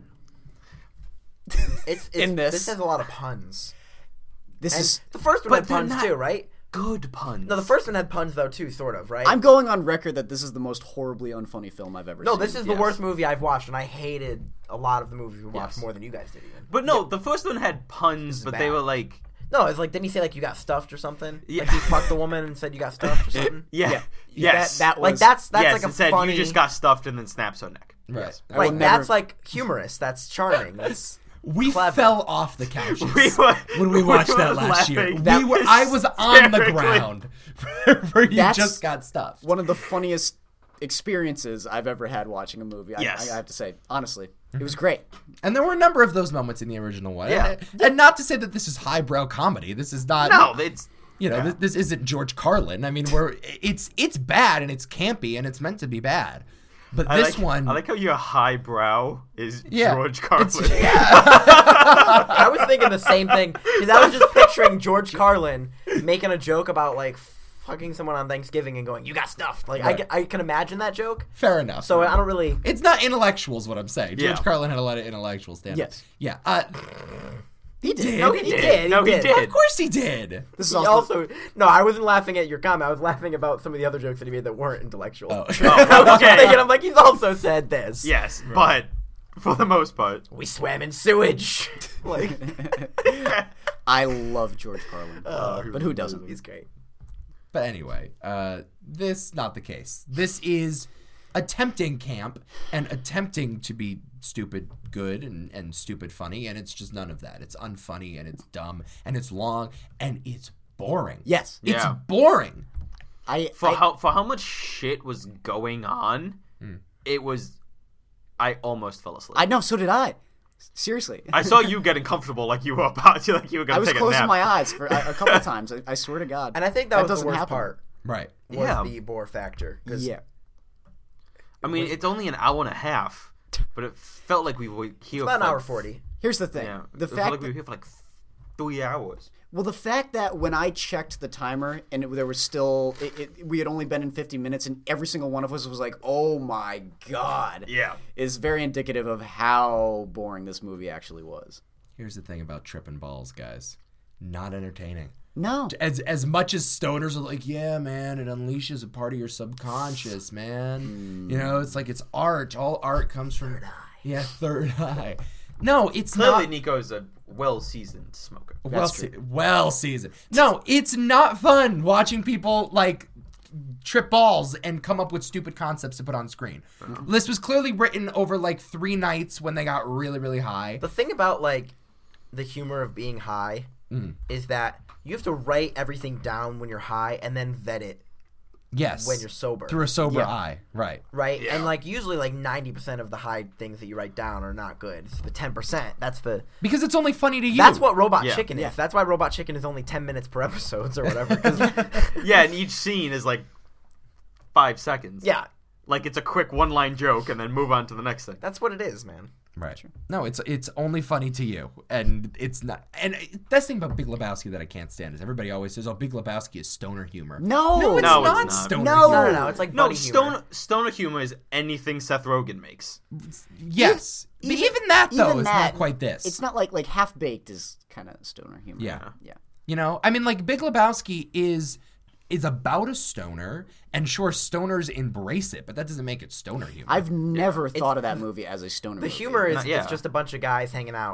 It's In this. This has a lot of puns. This And is. the first one but had they're puns not- too, right? Good puns. No, the first one had puns though too, sort of, right? I'm going on record that this is the most horribly unfunny film I've ever no, seen. this is the Yes. worst movie I've watched, and I hated a lot of the movies we watched Yes. more than you guys did even. But no, the first one had puns, but they bad. were like, No, it's like, didn't he say like you got stuffed or something? Yeah. Like he fucked the woman and said you got stuffed or something? yes, That Like was that's yes, like a it said funny. you just got stuffed and then snaps her neck. Right. Yes. I will Like never- that's like humorous. That's charming. That's We clever. fell off the couches when we we watched were that last year. laughing. That I was on the hysterically. ground where you That's- just got stuffed. one of the funniest experiences I've ever had watching a movie. Yes. I have to say, honestly, it was great. And there were a number of those moments in the original one. Yeah. And not to say that this is highbrow comedy. This is not. No, it's You know, this isn't George Carlin. I mean, it's bad and it's campy and it's meant to be bad. But I this like, one, I like how your highbrow is Yeah. George Carlin. I was thinking the same thing because I was just picturing George Carlin making a joke about like fucking someone on Thanksgiving and going, "You got stuffed." Like Right. I can imagine that joke. fair enough. So I don't really. it's not intellectual, is what I'm saying. George Yeah. Carlin had a lot of intellectual stand-ups. Yes. Yeah. He did. No, he did. No, he did. Of course he did. This is He also, no, I wasn't laughing at your comment. I was laughing about some of the other jokes that he made that weren't intellectual. Oh. I was okay. thinking, I'm like, he's also said this. Yes, but for the most part, We swam in sewage. Like, I love George Carlin, but who doesn't? he's great. But anyway, this not the case. This is attempting camp and attempting to be stupid good and stupid funny, and it's just none of that. It's unfunny and it's dumb and it's long and it's boring. Yes. It's Yeah. boring. for how much shit was going on, it was. I almost fell asleep. I know. So did I. Seriously. I saw you getting comfortable, like you were about to, like you were I gonna was take a closing nap. my eyes for a couple of times. I swear to God. And I think that was the doesn't worst happen. part. Right. Was Yeah. the bore factor. 'Cause Yeah. I mean, it's only an hour and a half, but it felt like we were here. It's about an for hour like, 40. Here's the thing. Yeah, The it felt fact like we were here for like 3 hours. Well, the fact that when I checked the timer and there was still, we had only been in 50 minutes and every single one of us was like, oh my God, Yeah. is very indicative of how boring this movie actually was. Here's the thing about tripping balls, guys. Not entertaining. No. As much as stoners are like, yeah, man, it unleashes a part of your subconscious, man. You know, it's like it's art. All art comes from third eye. Yeah, third eye. No, it's Clearly, not Nico is a well-seasoned smoker. well seasoned. No, it's not fun watching people like trip balls and come up with stupid concepts to put on screen. This was clearly written over like 3 nights when they got really, really high. The thing about like the humor of being high is that you have to write everything down when you're high and then vet it Yes. when you're sober. Through a sober eye. Right. Right? Yeah. And like usually like 90% of the high things that you write down are not good. It's the 10%. Because it's only funny to you. That's what Robot Yeah. Chicken is. Yeah. That's why Robot Chicken is only 10 minutes per episodes or whatever. 'Cause- Yeah, and each scene is like 5 seconds. yeah, Like it's a quick one-line joke and then move on to the next thing. that's what it is, man. Right. No, it's only funny to you, and it's not. And that's the thing about Big Lebowski that I can't stand is everybody always says, "Oh, Big Lebowski is stoner humor." No. it's No, it's not not. stoner No. humor. No, it's like No, buddy humor. stoner humor is anything Seth Rogen makes. Yes, but even that though even is that, not quite this. It's not like Half Baked is kind of stoner humor. Yeah. Yeah. You know, I mean, like Big Lebowski is about a stoner, and sure, stoners embrace it, but that doesn't make it stoner humor. I've never thought of that movie as a stoner The movie. humor is Yeah. it's just a bunch of guys hanging out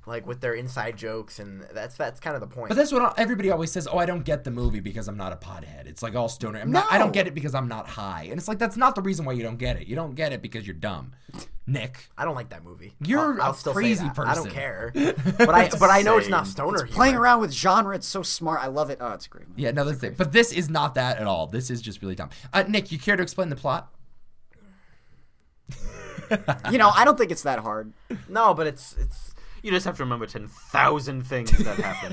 like with their inside jokes, and that's kind of the point. But that's what everybody always says. Oh, I don't get the movie because I'm not a pothead. It's like all stoner. I don't get it because I'm not high. And it's like that's not the reason why you don't get it. You don't get it because you're dumb, Nick. I don't like that movie. You're I'll a still crazy say that. person. I don't care. But I know it's not stoner. It's playing humor. around with genre. It's so smart. I love it. Oh, it's a great movie. Yeah, no, that's it. But this is not that at all. This is just really dumb. Nick, you care to explain the plot? I don't think it's that hard. No, but it's. You just have to remember 10,000 things that happen.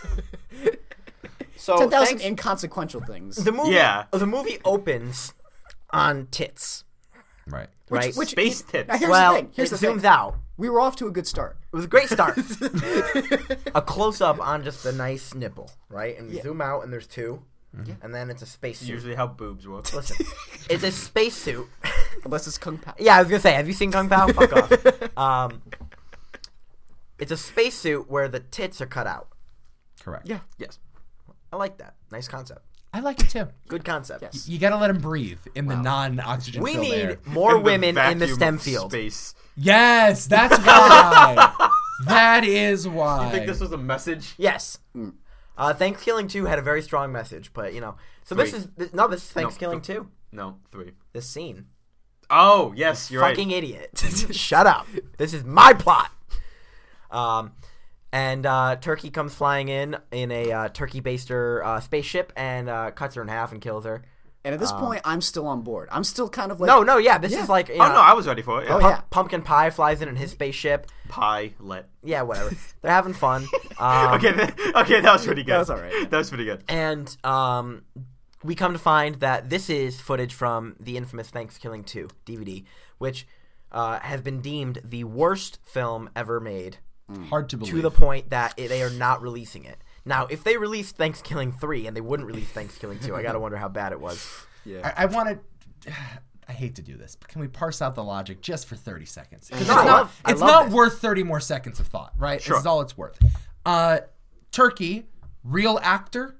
So 10,000 inconsequential things. the movie. Yeah. The movie opens on tits. Right. Right. Which Space tits. Now, here's well, the thing. Here's it the zooms thing. out. We were off to a good start. It was a great start. A close up on just a nice nipple, right? And we zoom out, and there's two, and then it's a spacesuit. Usually how boobs work. Listen, it's a spacesuit. Unless it's Kung Pao. Yeah, I was gonna say, have you seen Kung Pao? Fuck off. It's a spacesuit where the tits are cut out. Correct. Yeah. Yes. I like that. Nice concept. I like it too. Good concept. Yes. You gotta let him breathe in the non-oxygen We filled need air. more In the women in the vacuum STEM of field. Space. Yes, that's why. That is why. You think this was a message? Yes. Thanksgiving 2 had a very strong message, but so this is Thanksgiving 2. No, 3. This scene. Oh, yes, you're Fucking right. idiot. Shut up. This is my plot. And Turkey comes flying in a turkey baster spaceship and cuts her in half and kills her. And at this point, I'm still on board. I'm still kind of like... No, yeah, this is like... Oh, no, I was ready for it. Yeah. yeah. Pumpkin Pie flies in his spaceship. Pilot. Yeah, whatever. They're having fun. Okay, that was pretty good. That was all right. That was pretty good. And we come to find that this is footage from the infamous Thanksgiving 2 DVD, which has been deemed the worst film ever made. Hard to believe. To the point that they are not releasing it. Now, if they released Thanksgiving 3 and they wouldn't release Thanksgiving 2, I gotta wonder how bad it was. Yeah. I want to... I hate to do this, but can we parse out the logic just for 30 seconds? Because No, I it's love not this. worth 30 more seconds of thought, right? Sure. This is all it's worth. Turkey, real actor.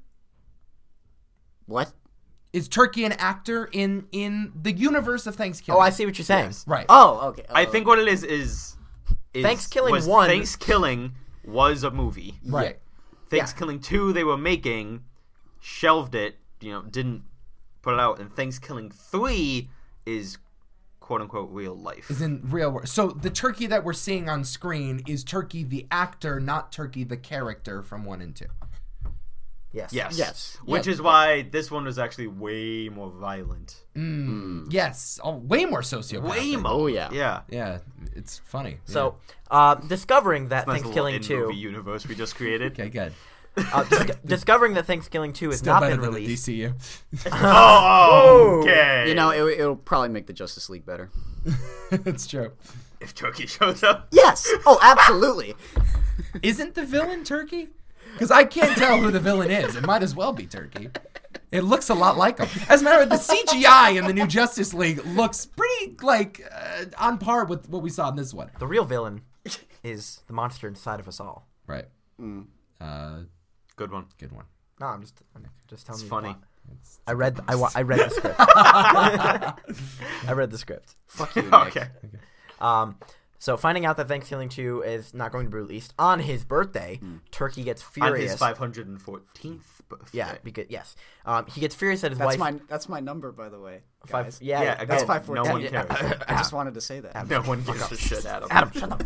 What? Is Turkey an actor in the universe of Thanksgiving? Oh, I see what you're saying. Yes. Right. Oh, okay. I think what it is Thanksgiving was 1 Thanksgiving was a movie. Right. Thanksgiving 2 they were making, shelved it, didn't put it out, and Thanksgiving 3 is quote unquote real life. Is in real world. So the Turkey that we're seeing on screen is Turkey the actor, not Turkey the character from 1 and 2. Yes. Yes. Yes. Which is why this one was actually way more violent. Yes. Oh, way more sociopathic. Way more. Oh, yeah. Yeah. Yeah. It's funny. So, discovering that Nice little Thanksgiving 2... in-movie universe we just created. Okay, good. discovering that Thanksgiving 2 has Still not better been than the released. DCU. Oh, okay. It'll probably make the Justice League better. It's true. if Turkey shows up. Yes. Oh, absolutely. Isn't the villain Turkey? Because I can't tell who the villain is. It might as well be Turkey. It looks a lot like him. As a matter of fact, the CGI in the new Justice League looks pretty, on par with what we saw in this one. The real villain is the monster inside of us all. Right. Good one. Good one. No, I'm just telling It's you. funny. The plot. I read the script. I read the script. Fuck you, Nick. Okay. So finding out that Thanksgiving 2 is not going to be released on his birthday, Turkey gets On his furious. 514th birthday. Yeah, because he gets furious at his wife. That's my number, by the way. Five- Guys. yeah, Yeah, That's again, 514. no one cares. I just wanted to say that. No one gives a shit, Adam. Adam, shut the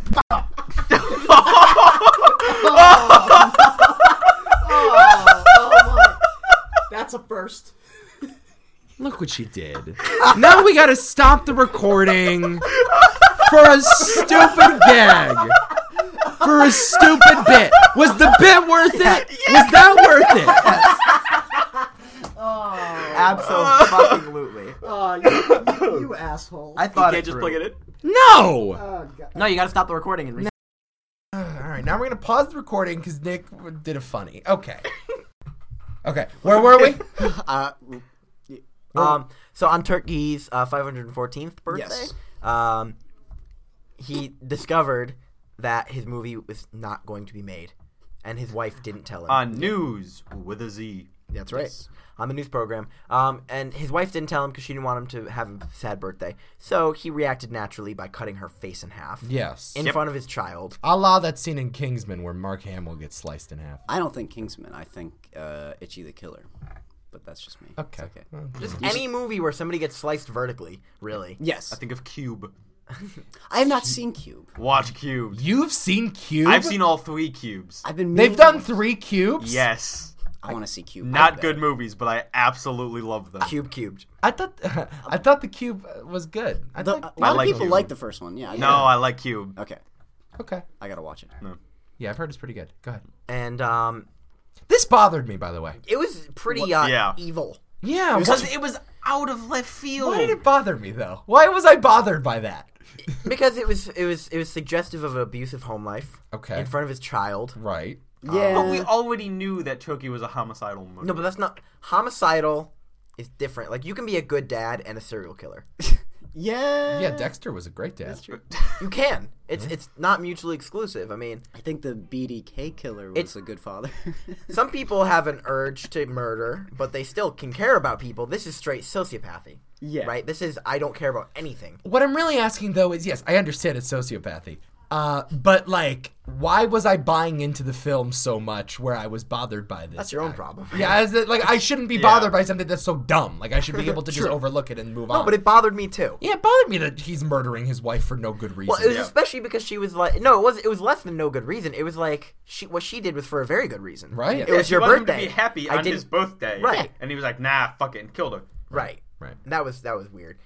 That's a first. Look what you did. Now we gotta stop the recording for a stupid gag. For a stupid bit. Was the bit worth it? Was that worth it? Absolutely. Oh, you asshole. I You thought can't it just through. plug it in? No! No, you got to stop the recording and. Alright, now we're gonna pause the recording because Nick did a funny. Okay. Okay, where were we? So on Turkey's 514th birthday, Yes. he discovered that his movie was not going to be made, and his wife didn't tell him. On News with a Z. That's right. On the news program. And his wife didn't tell him because she didn't want him to have a sad birthday. So he reacted naturally by cutting her face in half. Yes. In front of his child. A la that scene in Kingsman where Mark Hamill gets sliced in half. I don't think Kingsman. I think Itchy the Killer. But that's just me. Okay. It's okay. Well, Just any movie where somebody gets sliced vertically, really. Yes. I think of Cube. I have not seen Cube. Watch Cube. you've seen Cube? I've seen all 3 Cubes. I've been. They've meaning- done 3 Cubes? Yes. I want to see Cube. Not good movies, but I absolutely love them. Cubed. I thought the Cube was good. A lot I of like people Cube. like the first one. Yeah. No, I like Cube. Okay. Okay. I gotta watch it. Yeah, I've heard it's pretty good. Go ahead. And This bothered me, by the way. it was pretty Yeah. evil. Yeah. Because it was out of left field. Why did it bother me though? Why was I bothered by that? Because it was suggestive of an abusive home life. Okay. In front of his child. Right. Yeah. But we already knew that Chucky was a homicidal murderer. No, but that's not homicidal. Is different. Like you can be a good dad and a serial killer. Yeah. Yeah, Dexter was a great dad. You can. It's not mutually exclusive. I mean, I think the BDK killer was It's- a good father. some people have an urge to murder, but they still can care about people. This is straight sociopathy. Yeah. Right? This is I don't care about anything. What I'm really asking though is, yes, I understand it's sociopathy. But like, why was I buying into the film so much where I was bothered by this? That's your own guy? problem. Yeah, I shouldn't be bothered by something that's so dumb. Like I should be able to just True. overlook it and move on. No, but it bothered me too. Yeah, it bothered me that he's murdering his wife for no good reason. Well, it was especially because she was like, no, it was less than no good reason. It was like what she did was for a very good reason. Right. It was she your wanted birthday. him to be happy I on didn't- his birthday. Right. And he was like, nah, fuck it, and killed her. Right. Right. That was weird.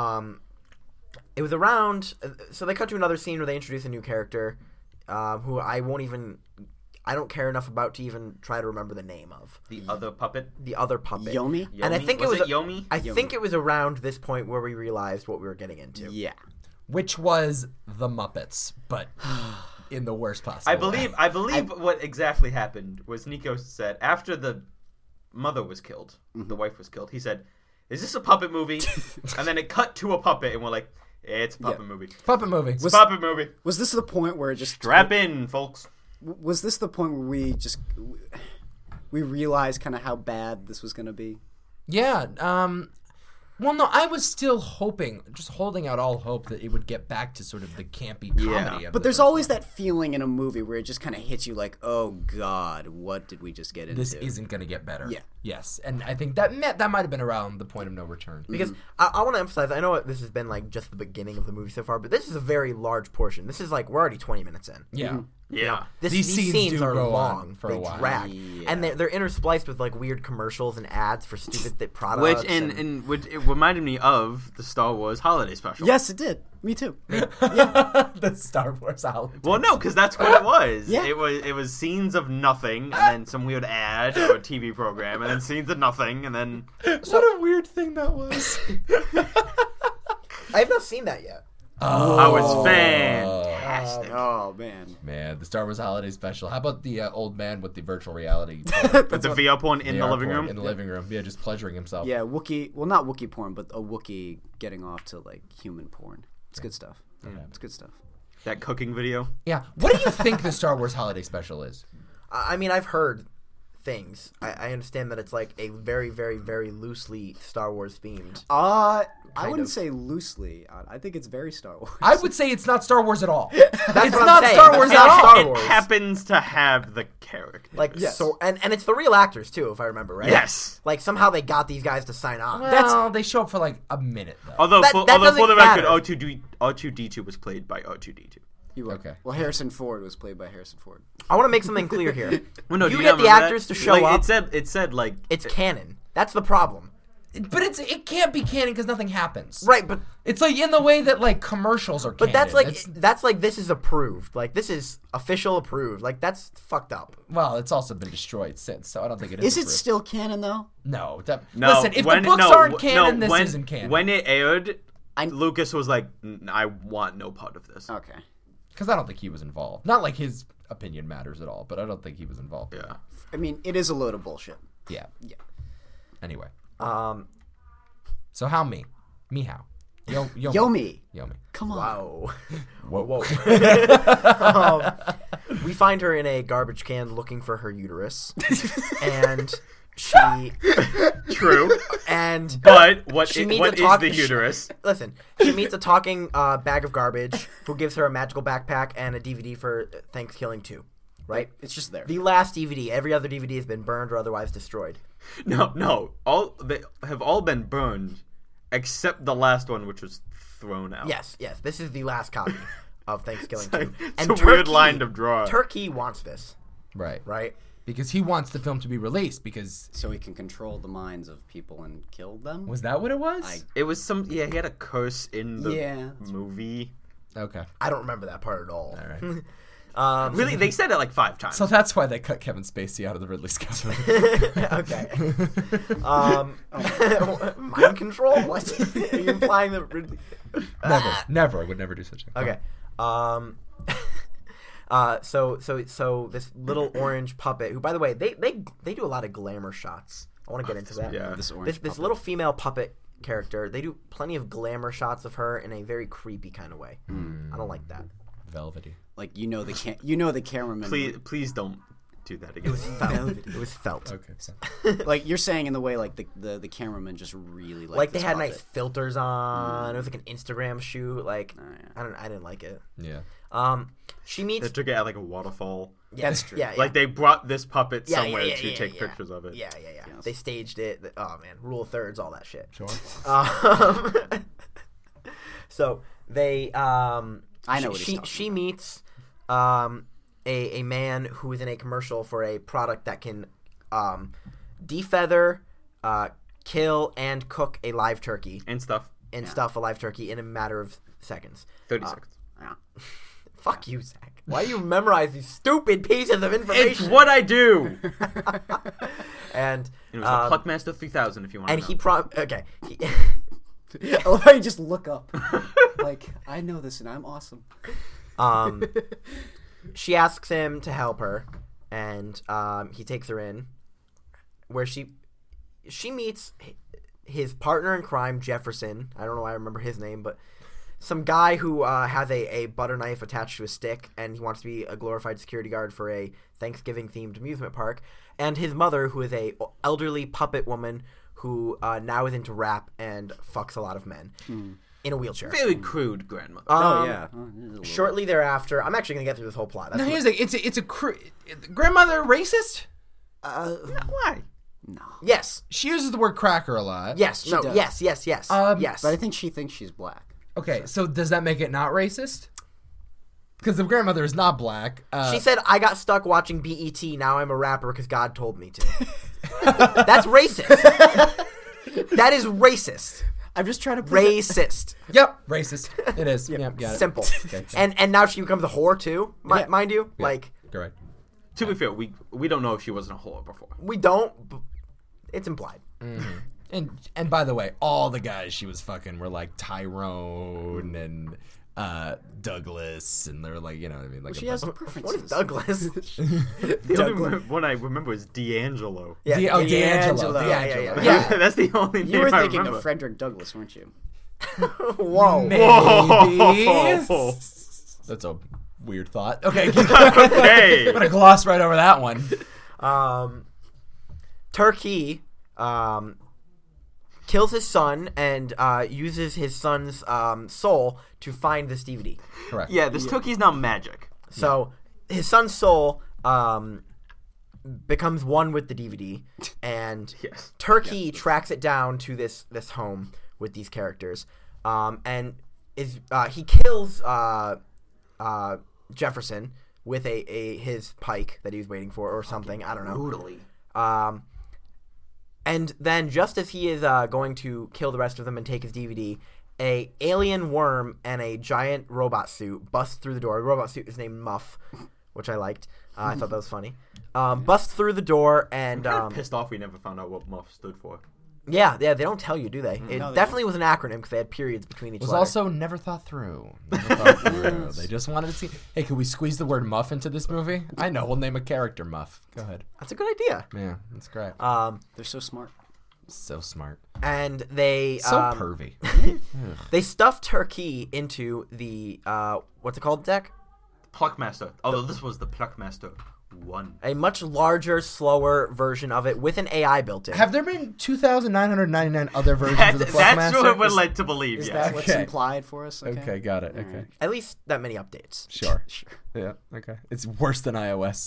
It was around. So they cut to another scene where they introduce a new character, who I don't care enough about to even try to remember the name of. The other puppet. The other puppet. Yomi? And I Yomi? think Was it was it Yomi? I think it was around this point where we realized what we were getting into. Yeah. Which was the Muppets, but in the worst possible way. I believe what exactly happened was Nico said after the mother was killed, the wife was killed. He said, "Is this a puppet movie?" And then it cut to a puppet, and we're like, "It's a puppet movie. Puppet movie. It's a puppet movie. Was this the point where it just Strap in, folks." Was this the point where we realized kind of how bad this was going to be? Yeah. Well, no, I was still hoping, just holding out all hope that it would get back to sort of the campy comedy. But there's always that feeling in a movie where it just kind of hits you like, oh God, what did we just get into? This isn't going to get better. Yeah. Yes, and I think that might have been around the point of no return. Because I want to emphasize, I know this has been like just the beginning of the movie so far, but this is a very large portion. This is like, we're already 20 minutes in. Yeah. Yeah. These scenes scenes do are go on long. for a they while. drag. Yeah. And they're interspliced with like weird commercials and ads for stupid products. Which which it reminded me of the Star Wars holiday special. Yes, it did. Me too. The Star Wars holiday. Well, no, because that's what it was. Yeah. It was scenes of nothing, and then some weird ad or a TV program, and then scenes of nothing, and then What a weird thing that was. I have not seen that yet. oh, it's fantastic. Oh man. Man, the Star Wars holiday special. How about the old man with the virtual reality? With the VR porn in the VR living porn room. In the living room. Yeah, just pleasuring himself. Yeah, Wookiee. Well, not Wookiee porn, but a Wookiee getting off to like human porn. It's good stuff. It's good stuff. That cooking video. Yeah. What do you think the Star Wars holiday special is? I mean, I've heard things. I understand that it's like a very, very, very loosely Star Wars themed. I wouldn't of. say loosely. I think it's very Star Wars. I would say it's not Star Wars at all. That's It's what I'm not saying. Star Wars It's at not all. Star It Wars. happens to have the character. Like Yes. so, and it's the real actors too, if I remember right. Yes. Like somehow they got these guys to sign on. Well, they show up for like a minute though. Although, That for doesn't the record, matter. R2D2 was played by R2D2. You were. Okay. Well, Harrison Ford was played by Harrison Ford. I want to make something clear here. Well, no, do you you get not the remember actors that? to show Like, up. It said like It's canon. That's the problem. But it can't be canon because nothing happens. Right, but It's like in the way that like commercials are canon. that's like this is approved. Like this is official approved. Like that's fucked up. Well, it's also been destroyed since, so I don't think it Is it approved. still canon though? No. no. Listen, if when, the books no, aren't no, canon, this when, isn't canon. When it aired, I- Lucas was like, "I want no part of this." Okay. Because I don't think he was involved. Not like his opinion matters at all, but I don't think he was involved. Yeah. I mean, it is a load of bullshit. Yeah. Yeah. Anyway. Um. So how me? Me how? Yo Yomi. Yomi. Come on. Wow. Whoa. We find her in a garbage can looking for her uterus, and she True. and But what She is meets a the uterus? listen, she meets a talking bag of garbage who gives her a magical backpack and a DVD for Thanksgiving 2, right? It's just there. The last DVD. Every other DVD has been burned or otherwise destroyed. No. They have all been burned, except the last one, which was thrown out. Yes. This is the last copy of Thanksgiving 2. It's a weird line to draw. Turkey wants this, Right. right? Because he wants the film to be released. Because So he can control the minds of people and kill them. was that what it was? It was some. Yeah, he had a curse in the Yeah. movie. Okay. I don't remember that part at all. All right. Really, they said it like 5 times. So that's why they cut Kevin Spacey out of the Ridley Scott movie. Okay. Mind control? What? Are you implying that? Never. I would never do such a thing. Okay. So this little orange puppet, who, by the way, they do a lot of glamour shots. I want to get into that. yeah. This orange This puppet. little female puppet character, they do plenty of glamour shots of her in a very creepy kind of way. I don't like that. Velvety. Like the cameraman. Please don't do that again. It was felt. Okay. So. Like you're saying in the way like the cameraman just really Like they this had puppet. nice filters on. It was like an Instagram shoot. Like yeah. I didn't like it. Yeah. She meets. They took it at like a waterfall. Yeah, That's true. Yeah, Like they brought this puppet Yeah, somewhere yeah, to yeah, take yeah. pictures of it. Yeah. Yes. They staged it. Oh man, rule of thirds, all that shit. Sure. So they I know what he's talking she meets a man who is in a commercial for a product that can defeather, kill, and cook a live turkey And stuff. and stuff a live turkey in a matter of seconds. 30 seconds. Yeah. Fuck you, Zach. Why do you memorize these stupid pieces of It's information? what I do. And It was the Pluckmaster 3000 if you want and to he know. okay. I love how you just look up. Like I know this and I'm awesome. She asks him to help her, and he takes her in, where she meets his partner in crime, Jefferson. I don't know why I remember his name, but some guy who has a butter knife attached to a stick, and he wants to be a glorified security guard for a Thanksgiving-themed amusement park. And his mother, who is a elderly puppet woman who now is into rap and fucks a lot of men in a wheelchair. Very crude grandmother. Oh yeah. Shortly thereafter, I'm actually going to get through this whole plot. That's No, what- here's the it's a grandmother racist. Why? yes. She uses the word cracker a lot. Yes. No. does. Yes. Yes. Yes. Yes. But I think she thinks she's black. Okay, so does that make it not racist? Because the grandmother is not black. She said, I got stuck watching BET, now I'm a rapper because God told me to. That's racist. That is racist. I'm just trying to Racist. Yep, racist. It is. Yep, got it. Simple. Okay. And now she becomes a whore too, mind you. Yeah. Like, Correct. To be fair, we don't know if she wasn't a whore before. we don't, but it's implied. And by the way, all the guys she was fucking were like Tyrone and Douglas, and they're like, you know what I mean? Like She a has bunch- preferences. What is Douglas? The only one I remember is D'Angelo. Yeah, D'Angelo. D'Angelo. D'Angelo. Yeah. That's the only name You were I thinking remember. of Frederick Douglas, weren't you? Whoa. Maybe. Whoa. That's a weird thought. Okay, Okay. I'm gonna gloss right over that one. Turkey kills his son and uses his son's soul to find this DVD. Correct. Yeah, this turkey's not magic. So his son's soul becomes one with the DVD, and Yes. Turkey tracks it down to this home with these characters, and he kills Jefferson with his pike that he was waiting for or something. I don't know. Brutally. And then just as he is going to kill the rest of them and take his DVD, a alien worm and a giant robot suit bust through the door. The robot suit is named Muff, which I liked. I thought that was funny. Bust through the door and I'm kind of pissed off we never found out what Muff stood for. yeah, they don't tell you, do they? It No, they definitely was an acronym because they had periods between each Was letter. also never thought through. Never thought through. They just wanted to see. Hey, can we squeeze the word muff into this movie? I know. We'll name a character Muff. Go ahead. That's a good idea. Yeah, that's great. They're so smart. So smart. And they So pervy. they stuffed Turkey into the what's it called, Deck? Pluckmaster. Although this was the Pluckmaster 1. A much larger, slower version of it with an AI built in. Have there been 2,999 other versions of the That's Fluxmaster? what we're led to believe, Is yes. that what's Okay. implied for us? Okay, got it. Okay, At least that many updates. sure. Sure. Yeah, okay. It's worse than iOS.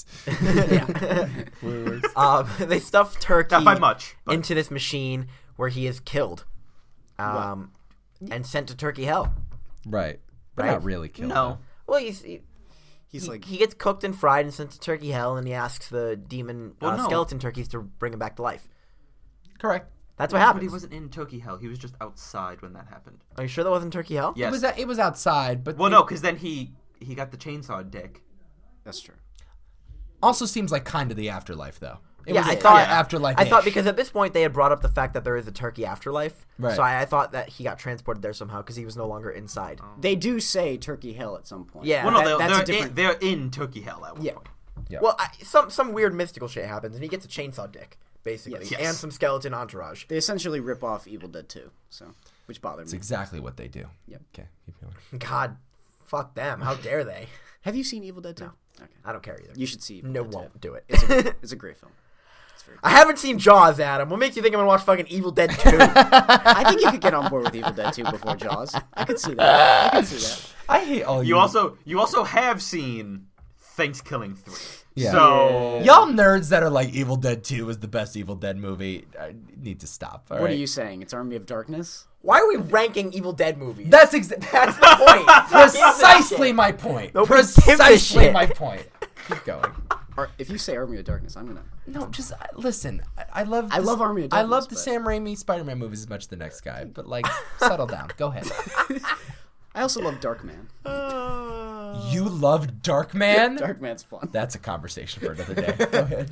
Way worse. They stuff Turkey Not by much. But into this machine where he is killed, and sent to Turkey hell. Right, but Right? not really killed. no. Well, He's like, he gets cooked and fried and sent to Turkey hell, and he asks the demon Well, no. skeleton turkeys to bring him back to life. Correct. That's what But he happens. wasn't in Turkey hell. He was just outside when that happened. Are you sure that wasn't Turkey hell? Yes. It was outside, but Well, it no, because then he got the chainsaw dick. that's true. also seems like kind of the afterlife, though. It Yeah, was I a thought- afterlife. I thought because at this point they had brought up the fact that there is a Turkey afterlife, Right. so I thought that he got transported there somehow because he was no longer inside. They do say Turkey Hell at some point. Yeah. Well, no, That- that's a they're different. they're in Turkey hell at one Yeah. point. Yeah. Well, some weird mystical shit happens, and he gets a chainsaw dick basically, Yes. and some skeleton entourage. They essentially rip off Evil Dead 2, so which bothered It's me. exactly what they do. Yep. Okay, keep going. God, fuck them! How dare they? Have you seen Evil Dead 2? Okay. I don't care either. You should see Evil No, Dead 2. won't do it. It's a great film. It's very I haven't seen Jaws, Adam. What makes you think I'm gonna watch fucking Evil Dead 2? I think you could get on board with Evil Dead 2 before Jaws. I could see that. I could see that. I hate all You also have seen Thanksgiving 3. Yeah. So Y'all nerds that are like Evil Dead 2 is the best Evil Dead movie, I need to stop. All What right? are you saying? It's Army of Darkness? Why are we ranking Evil Dead movies? That's That's the point. precisely my point. Nobody gives a Precisely shit. my point. Keep going. Or if you say Army of Darkness, I'm gonna. No, just listen. I love. I love Army of I love Darkness, the but- Sam Raimi Spider-Man movies as much as the next guy, but like, settle down. Go ahead. I also love Darkman. You love Darkman? Darkman's fun. That's a conversation for another day. Go ahead.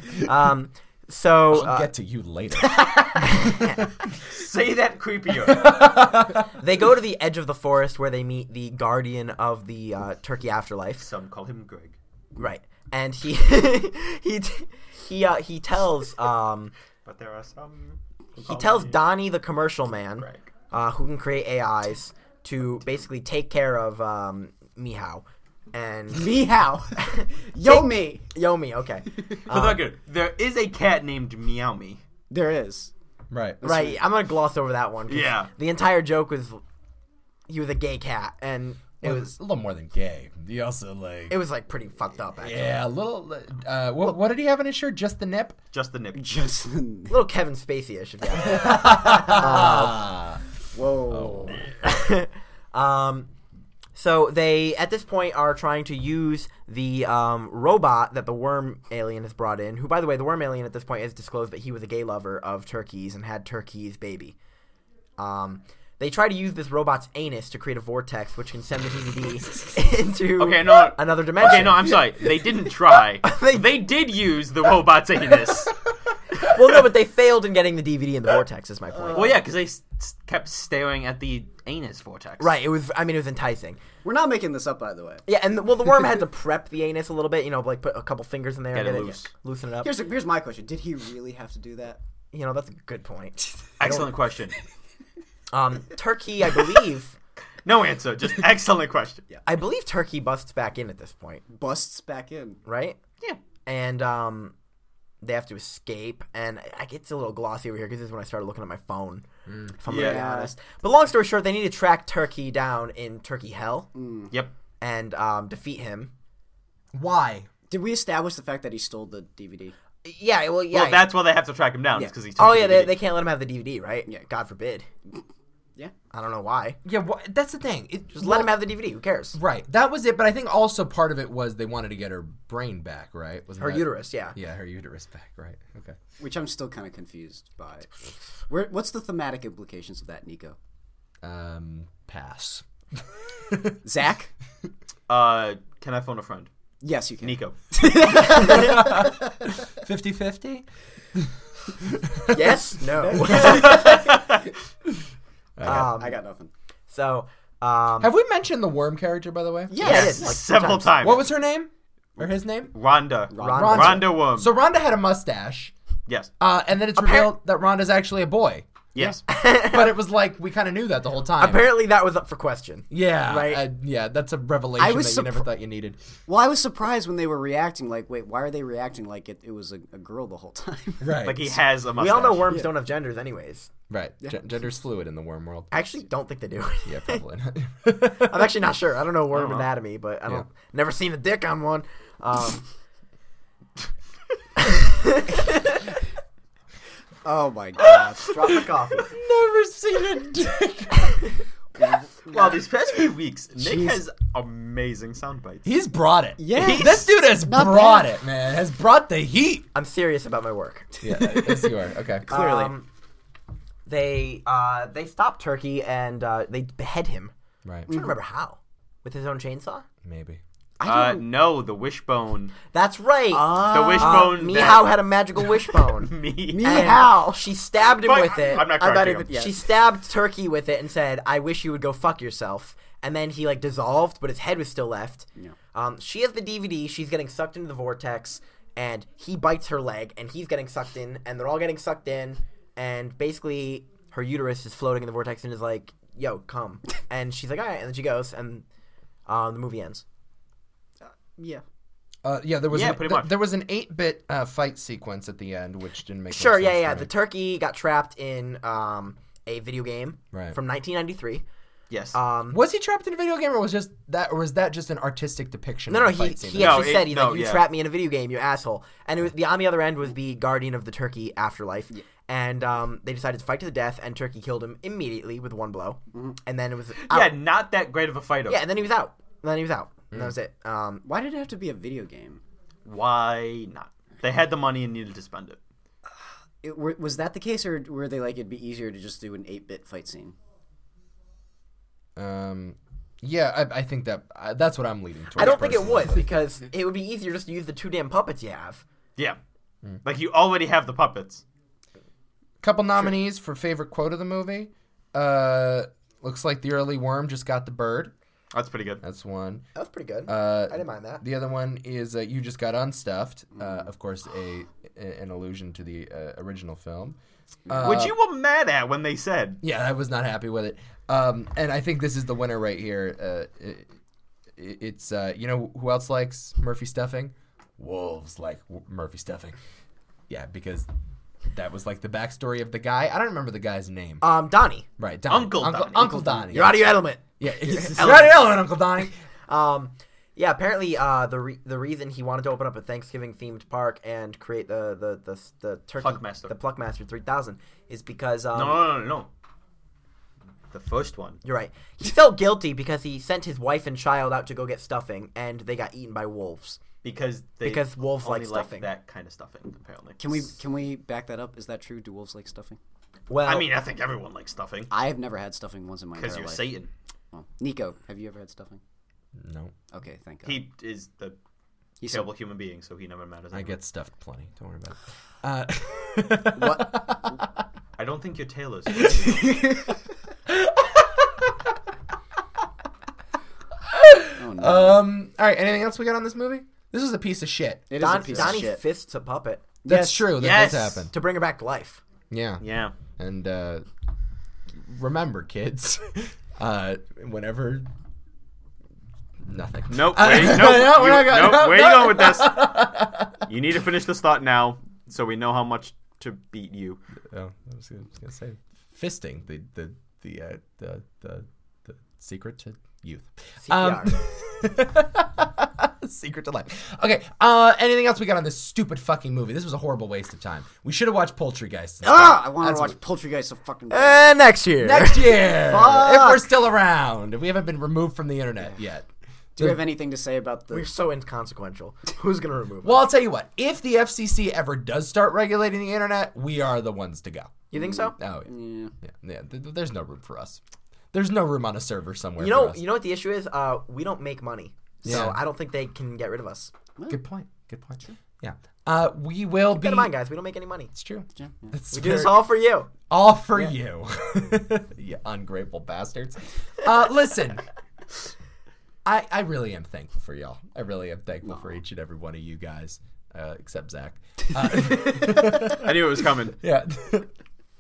So I'll get to you later. say that creepier. they go to the edge of the forest where they meet the guardian of the Turkey afterlife. Some call him Greg. Right, and he he tells But there are some. he tells Donnie the commercial man, Greg. who can create AIs, to basically take care of Mihao. And Meow. Yo me. Yomi, okay. For the record, there is a cat named Meow Me. There is. Right. Right, I'm gonna gloss over that one. 'cause Yeah. The entire joke was he was a gay cat, and It was a little more than gay. He also like. it was like pretty fucked up, actually. Yeah, a little. What did he have on his shirt? Just the nip. Just the nip. Just. A little Kevin Spacey-ish, if you ask me. Whoa. So they, at this point, are trying to use the robot that the worm alien has brought in, who, by the way, the worm alien at this point has disclosed that he was a gay lover of turkeys and had Turkey's baby. They try to use this robot's anus to create a vortex, which can send the DVD into another dimension. Okay, no, I'm sorry. They didn't try. they did use the robot's anus. Well, no, but they failed in getting the DVD in the vortex, is my point. Well, yeah, because they kept staring at the anus vortex. Right, it was enticing. We're not making this up, by the way. Yeah, and the worm had to prep the anus a little bit, like put a couple fingers in there Get and it get loose. loosen it up. Here's my question. Did he really have to do that? That's a good point. Excellent question. Turkey, I believe, No answer. Just excellent question. I believe Turkey busts back in at this point, Busts back in. right? Yeah. And they have to escape, and I get a little glossy over here because this is when I started looking at my phone. If I'm really Yeah. honest. But long story short, they need to track Turkey down in Turkey Hell Yep. and defeat him. Why? Did we establish the fact that he stole the DVD? Yeah, well, yeah. Well, that's why they have to track him down. Yeah. Because he's. Oh yeah, they can't let him have the DVD, right? Yeah. God forbid. Yeah. I don't know why. Yeah, that's the thing. Just let him have the DVD. Who cares? Right, that was it. But I think also part of it was they wanted to get her brain back. Right, wasn't Her that- uterus, yeah. Yeah, her uterus back. Right. Okay. Which I'm still kind of confused by. What's the thematic implications of that, Nico? Pass. Zach? Can I phone a friend? Yes, you can. Nico. 50-50? Yes? No. I got nothing. So, Have we mentioned the worm character, by the way? yeah, it is. Several times. What was her name? Or his name? Rhonda? Rhonda. Rhonda Worm. So Rhonda had a mustache, yes. and then it's revealed that Rhonda's actually a boy. Yes. But it was like we kind of knew that the whole time. Apparently, that was up for question. Yeah, Right? yeah, that's a revelation was that you never thought you needed. Well, I was surprised when they were reacting. Like, wait, why are they reacting like it was a girl the whole time? Right, Like he has a mustache. We all know worms don't have genders, anyways. right. Gender's fluid in the worm world. I actually don't think they do. Yeah, probably not. I'm actually not sure. I don't know worm know. anatomy, but I don't. Never seen a dick on one. Oh my god! Drop the coffee. Never seen a dick. Well, these past few weeks, Nick has amazing sound bites. He's brought it. Yes. This dude has Not brought bad. it, man. Has brought the heat. I'm serious about my work. Yeah, yes, you are. Okay. Clearly. They stop Turkey and they behead him. Right. I'm trying to remember how. With his own chainsaw? Maybe. No, the wishbone. That's right. The wishbone. Meow had a magical wishbone. Meow. She stabbed him Fuck, with it. I'm not I'm not correcting even- him. yeah. She stabbed Turkey with it and said, "I wish you would go fuck yourself." And then he like dissolved, but his head was still left. Yeah. She has the DVD. She's getting sucked into the vortex, and he bites her leg, and he's getting sucked in, and they're all getting sucked in, and basically her uterus is floating in the vortex and is like, "Yo, come." And she's like, "All right," and then she goes, and the movie ends. Yeah. Yeah, there was pretty much. there was an 8-bit fight sequence at the end, which didn't make much Sure, sense yeah. to The me. turkey got trapped in a video game Right. from 1993. Yes. Was he trapped in a video game, or was that just an artistic depiction? No, of the he fight scene? he actually No, said he's like, "You yeah. trapped me in a video game, you asshole." And it was on the other end was the guardian of the turkey afterlife, and they decided to fight to the death, and Turkey killed him immediately with one blow, and then it was out. yeah, not that great of a fighter. Yeah, and then he was out. And that was it. Why did it have to be a video game? Why not? They had the money and needed to spend it. Was that the case, or were they like it'd be easier to just do an 8-bit fight scene? Yeah, I think that's what I'm leading towards. I don't think it personally. would because it would be easier just to use the 2 damn puppets you have. Yeah. Like you already have the puppets. Couple nominees for favorite quote of the movie. Looks like the early worm just got the bird. That's pretty good. That's one. That was pretty good. I didn't mind that. The other one is you just got unstuffed. Of course, an allusion to the original film. Which you were mad at when they said. Yeah, I was not happy with it. And I think this is the winner right here. It's you know who else likes Murphy stuffing? Wolves like Murphy stuffing. Yeah, because that was like the backstory of the guy. I don't remember the guy's name. Donnie, Right, Donnie. Uncle Donnie. Uncle Donnie. you're out of your element. Yeah, you're out of your element, Uncle Donnie. Yeah, apparently the reason he wanted to open up a Thanksgiving themed park and create the turkey Pluckmaster. the Pluckmaster 3000 is because No. The first one. You're right. He felt guilty because he sent his wife and child out to go get stuffing and they got eaten by wolves. Because wolves only like stuffing. that kind of stuffing, apparently. Can we back that up? Is that true? Do wolves like stuffing? Well, I mean, I think everyone likes stuffing. I have never had stuffing once in my entire Because you're life. Satan. Well, Nico, have you ever had stuffing? No, Okay, thank God. He is the He's terrible human being, so he never matters. I anyway. get stuffed plenty. Don't worry about it. What? I don't think you're Taylor's. Oh no! All right. Anything else we got on this movie? This is a piece of shit. It is a piece of Donnie shit. fists a puppet That's Yes. true. That Yes. does happen. to bring her back to life. Yeah. Yeah. And remember, kids, whenever nothing. Nope. Uh, Wait, nope. no, we're not going- Nope. no, Where are no. you going with this? You need to finish this thought now, so we know how much to beat you. Oh, I was gonna say fisting the secret to youth. CPR. Secret to life. Okay. Anything else we got on this stupid fucking movie? This was a horrible waste of time. We should have watched Poultrygeist. instead. I want That's to watch what- Poultrygeist so fucking bad. And next year. Next year, Fuck. if we're still around, if we haven't been removed from the internet yet. Do you have anything to say about We're the? so inconsequential. Who's gonna remove Well, I'll tell you what. If the FCC ever does start regulating the internet, we are the ones to go. it? You think so? Oh, Yeah. yeah. There's no room for us. There's no room on a server somewhere. You know for us. what the issue is? We don't make money, so Yeah. I don't think they can get rid of us. Good point. Good point. Yeah. We will be. Keep in mind, guys, we don't make any money. It's true. Yeah, yeah. It's We do this all for you. all for you. You ungrateful bastards. Listen. I really am thankful for y'all. I really am thankful for each and every one of you guys, except Zach. I knew it was coming. Yeah.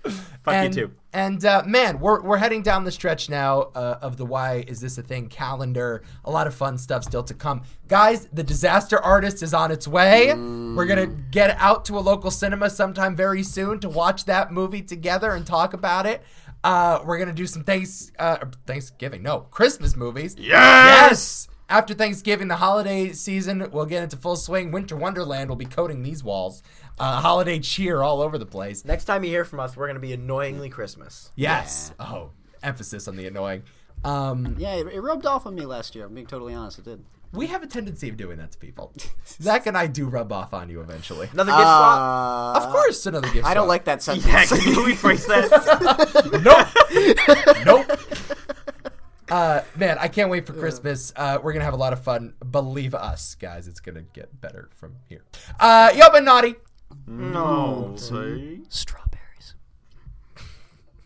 Fuck you too. And man, we're heading down the stretch now of the Why Is This a Thing calendar. A lot of fun stuff still to come. Guys, The Disaster Artist is on its way. We're going to get out to a local cinema sometime very soon to watch that movie together and talk about it. We're going to do some Christmas movies. Yes! After Thanksgiving, the holiday season will get into full swing. Winter Wonderland will be coating these walls. Holiday cheer all over the place. Next time you hear from us, we're going to be annoyingly Christmas. Yes. Yeah. Oh, emphasis on the annoying. Yeah, it rubbed off on me last year. I'm being totally honest, it did. We have a tendency of doing that to people. Zach and I do rub off on you eventually. Another gift swap? Of course, another gift swap. I don't like that sentence. Yeah, can you rephrase that? Nope. Man, I can't wait for Christmas. We're going to have a lot of fun. Believe us, guys. It's going to get better from here. Yo, but naughty. No. Say. Strong.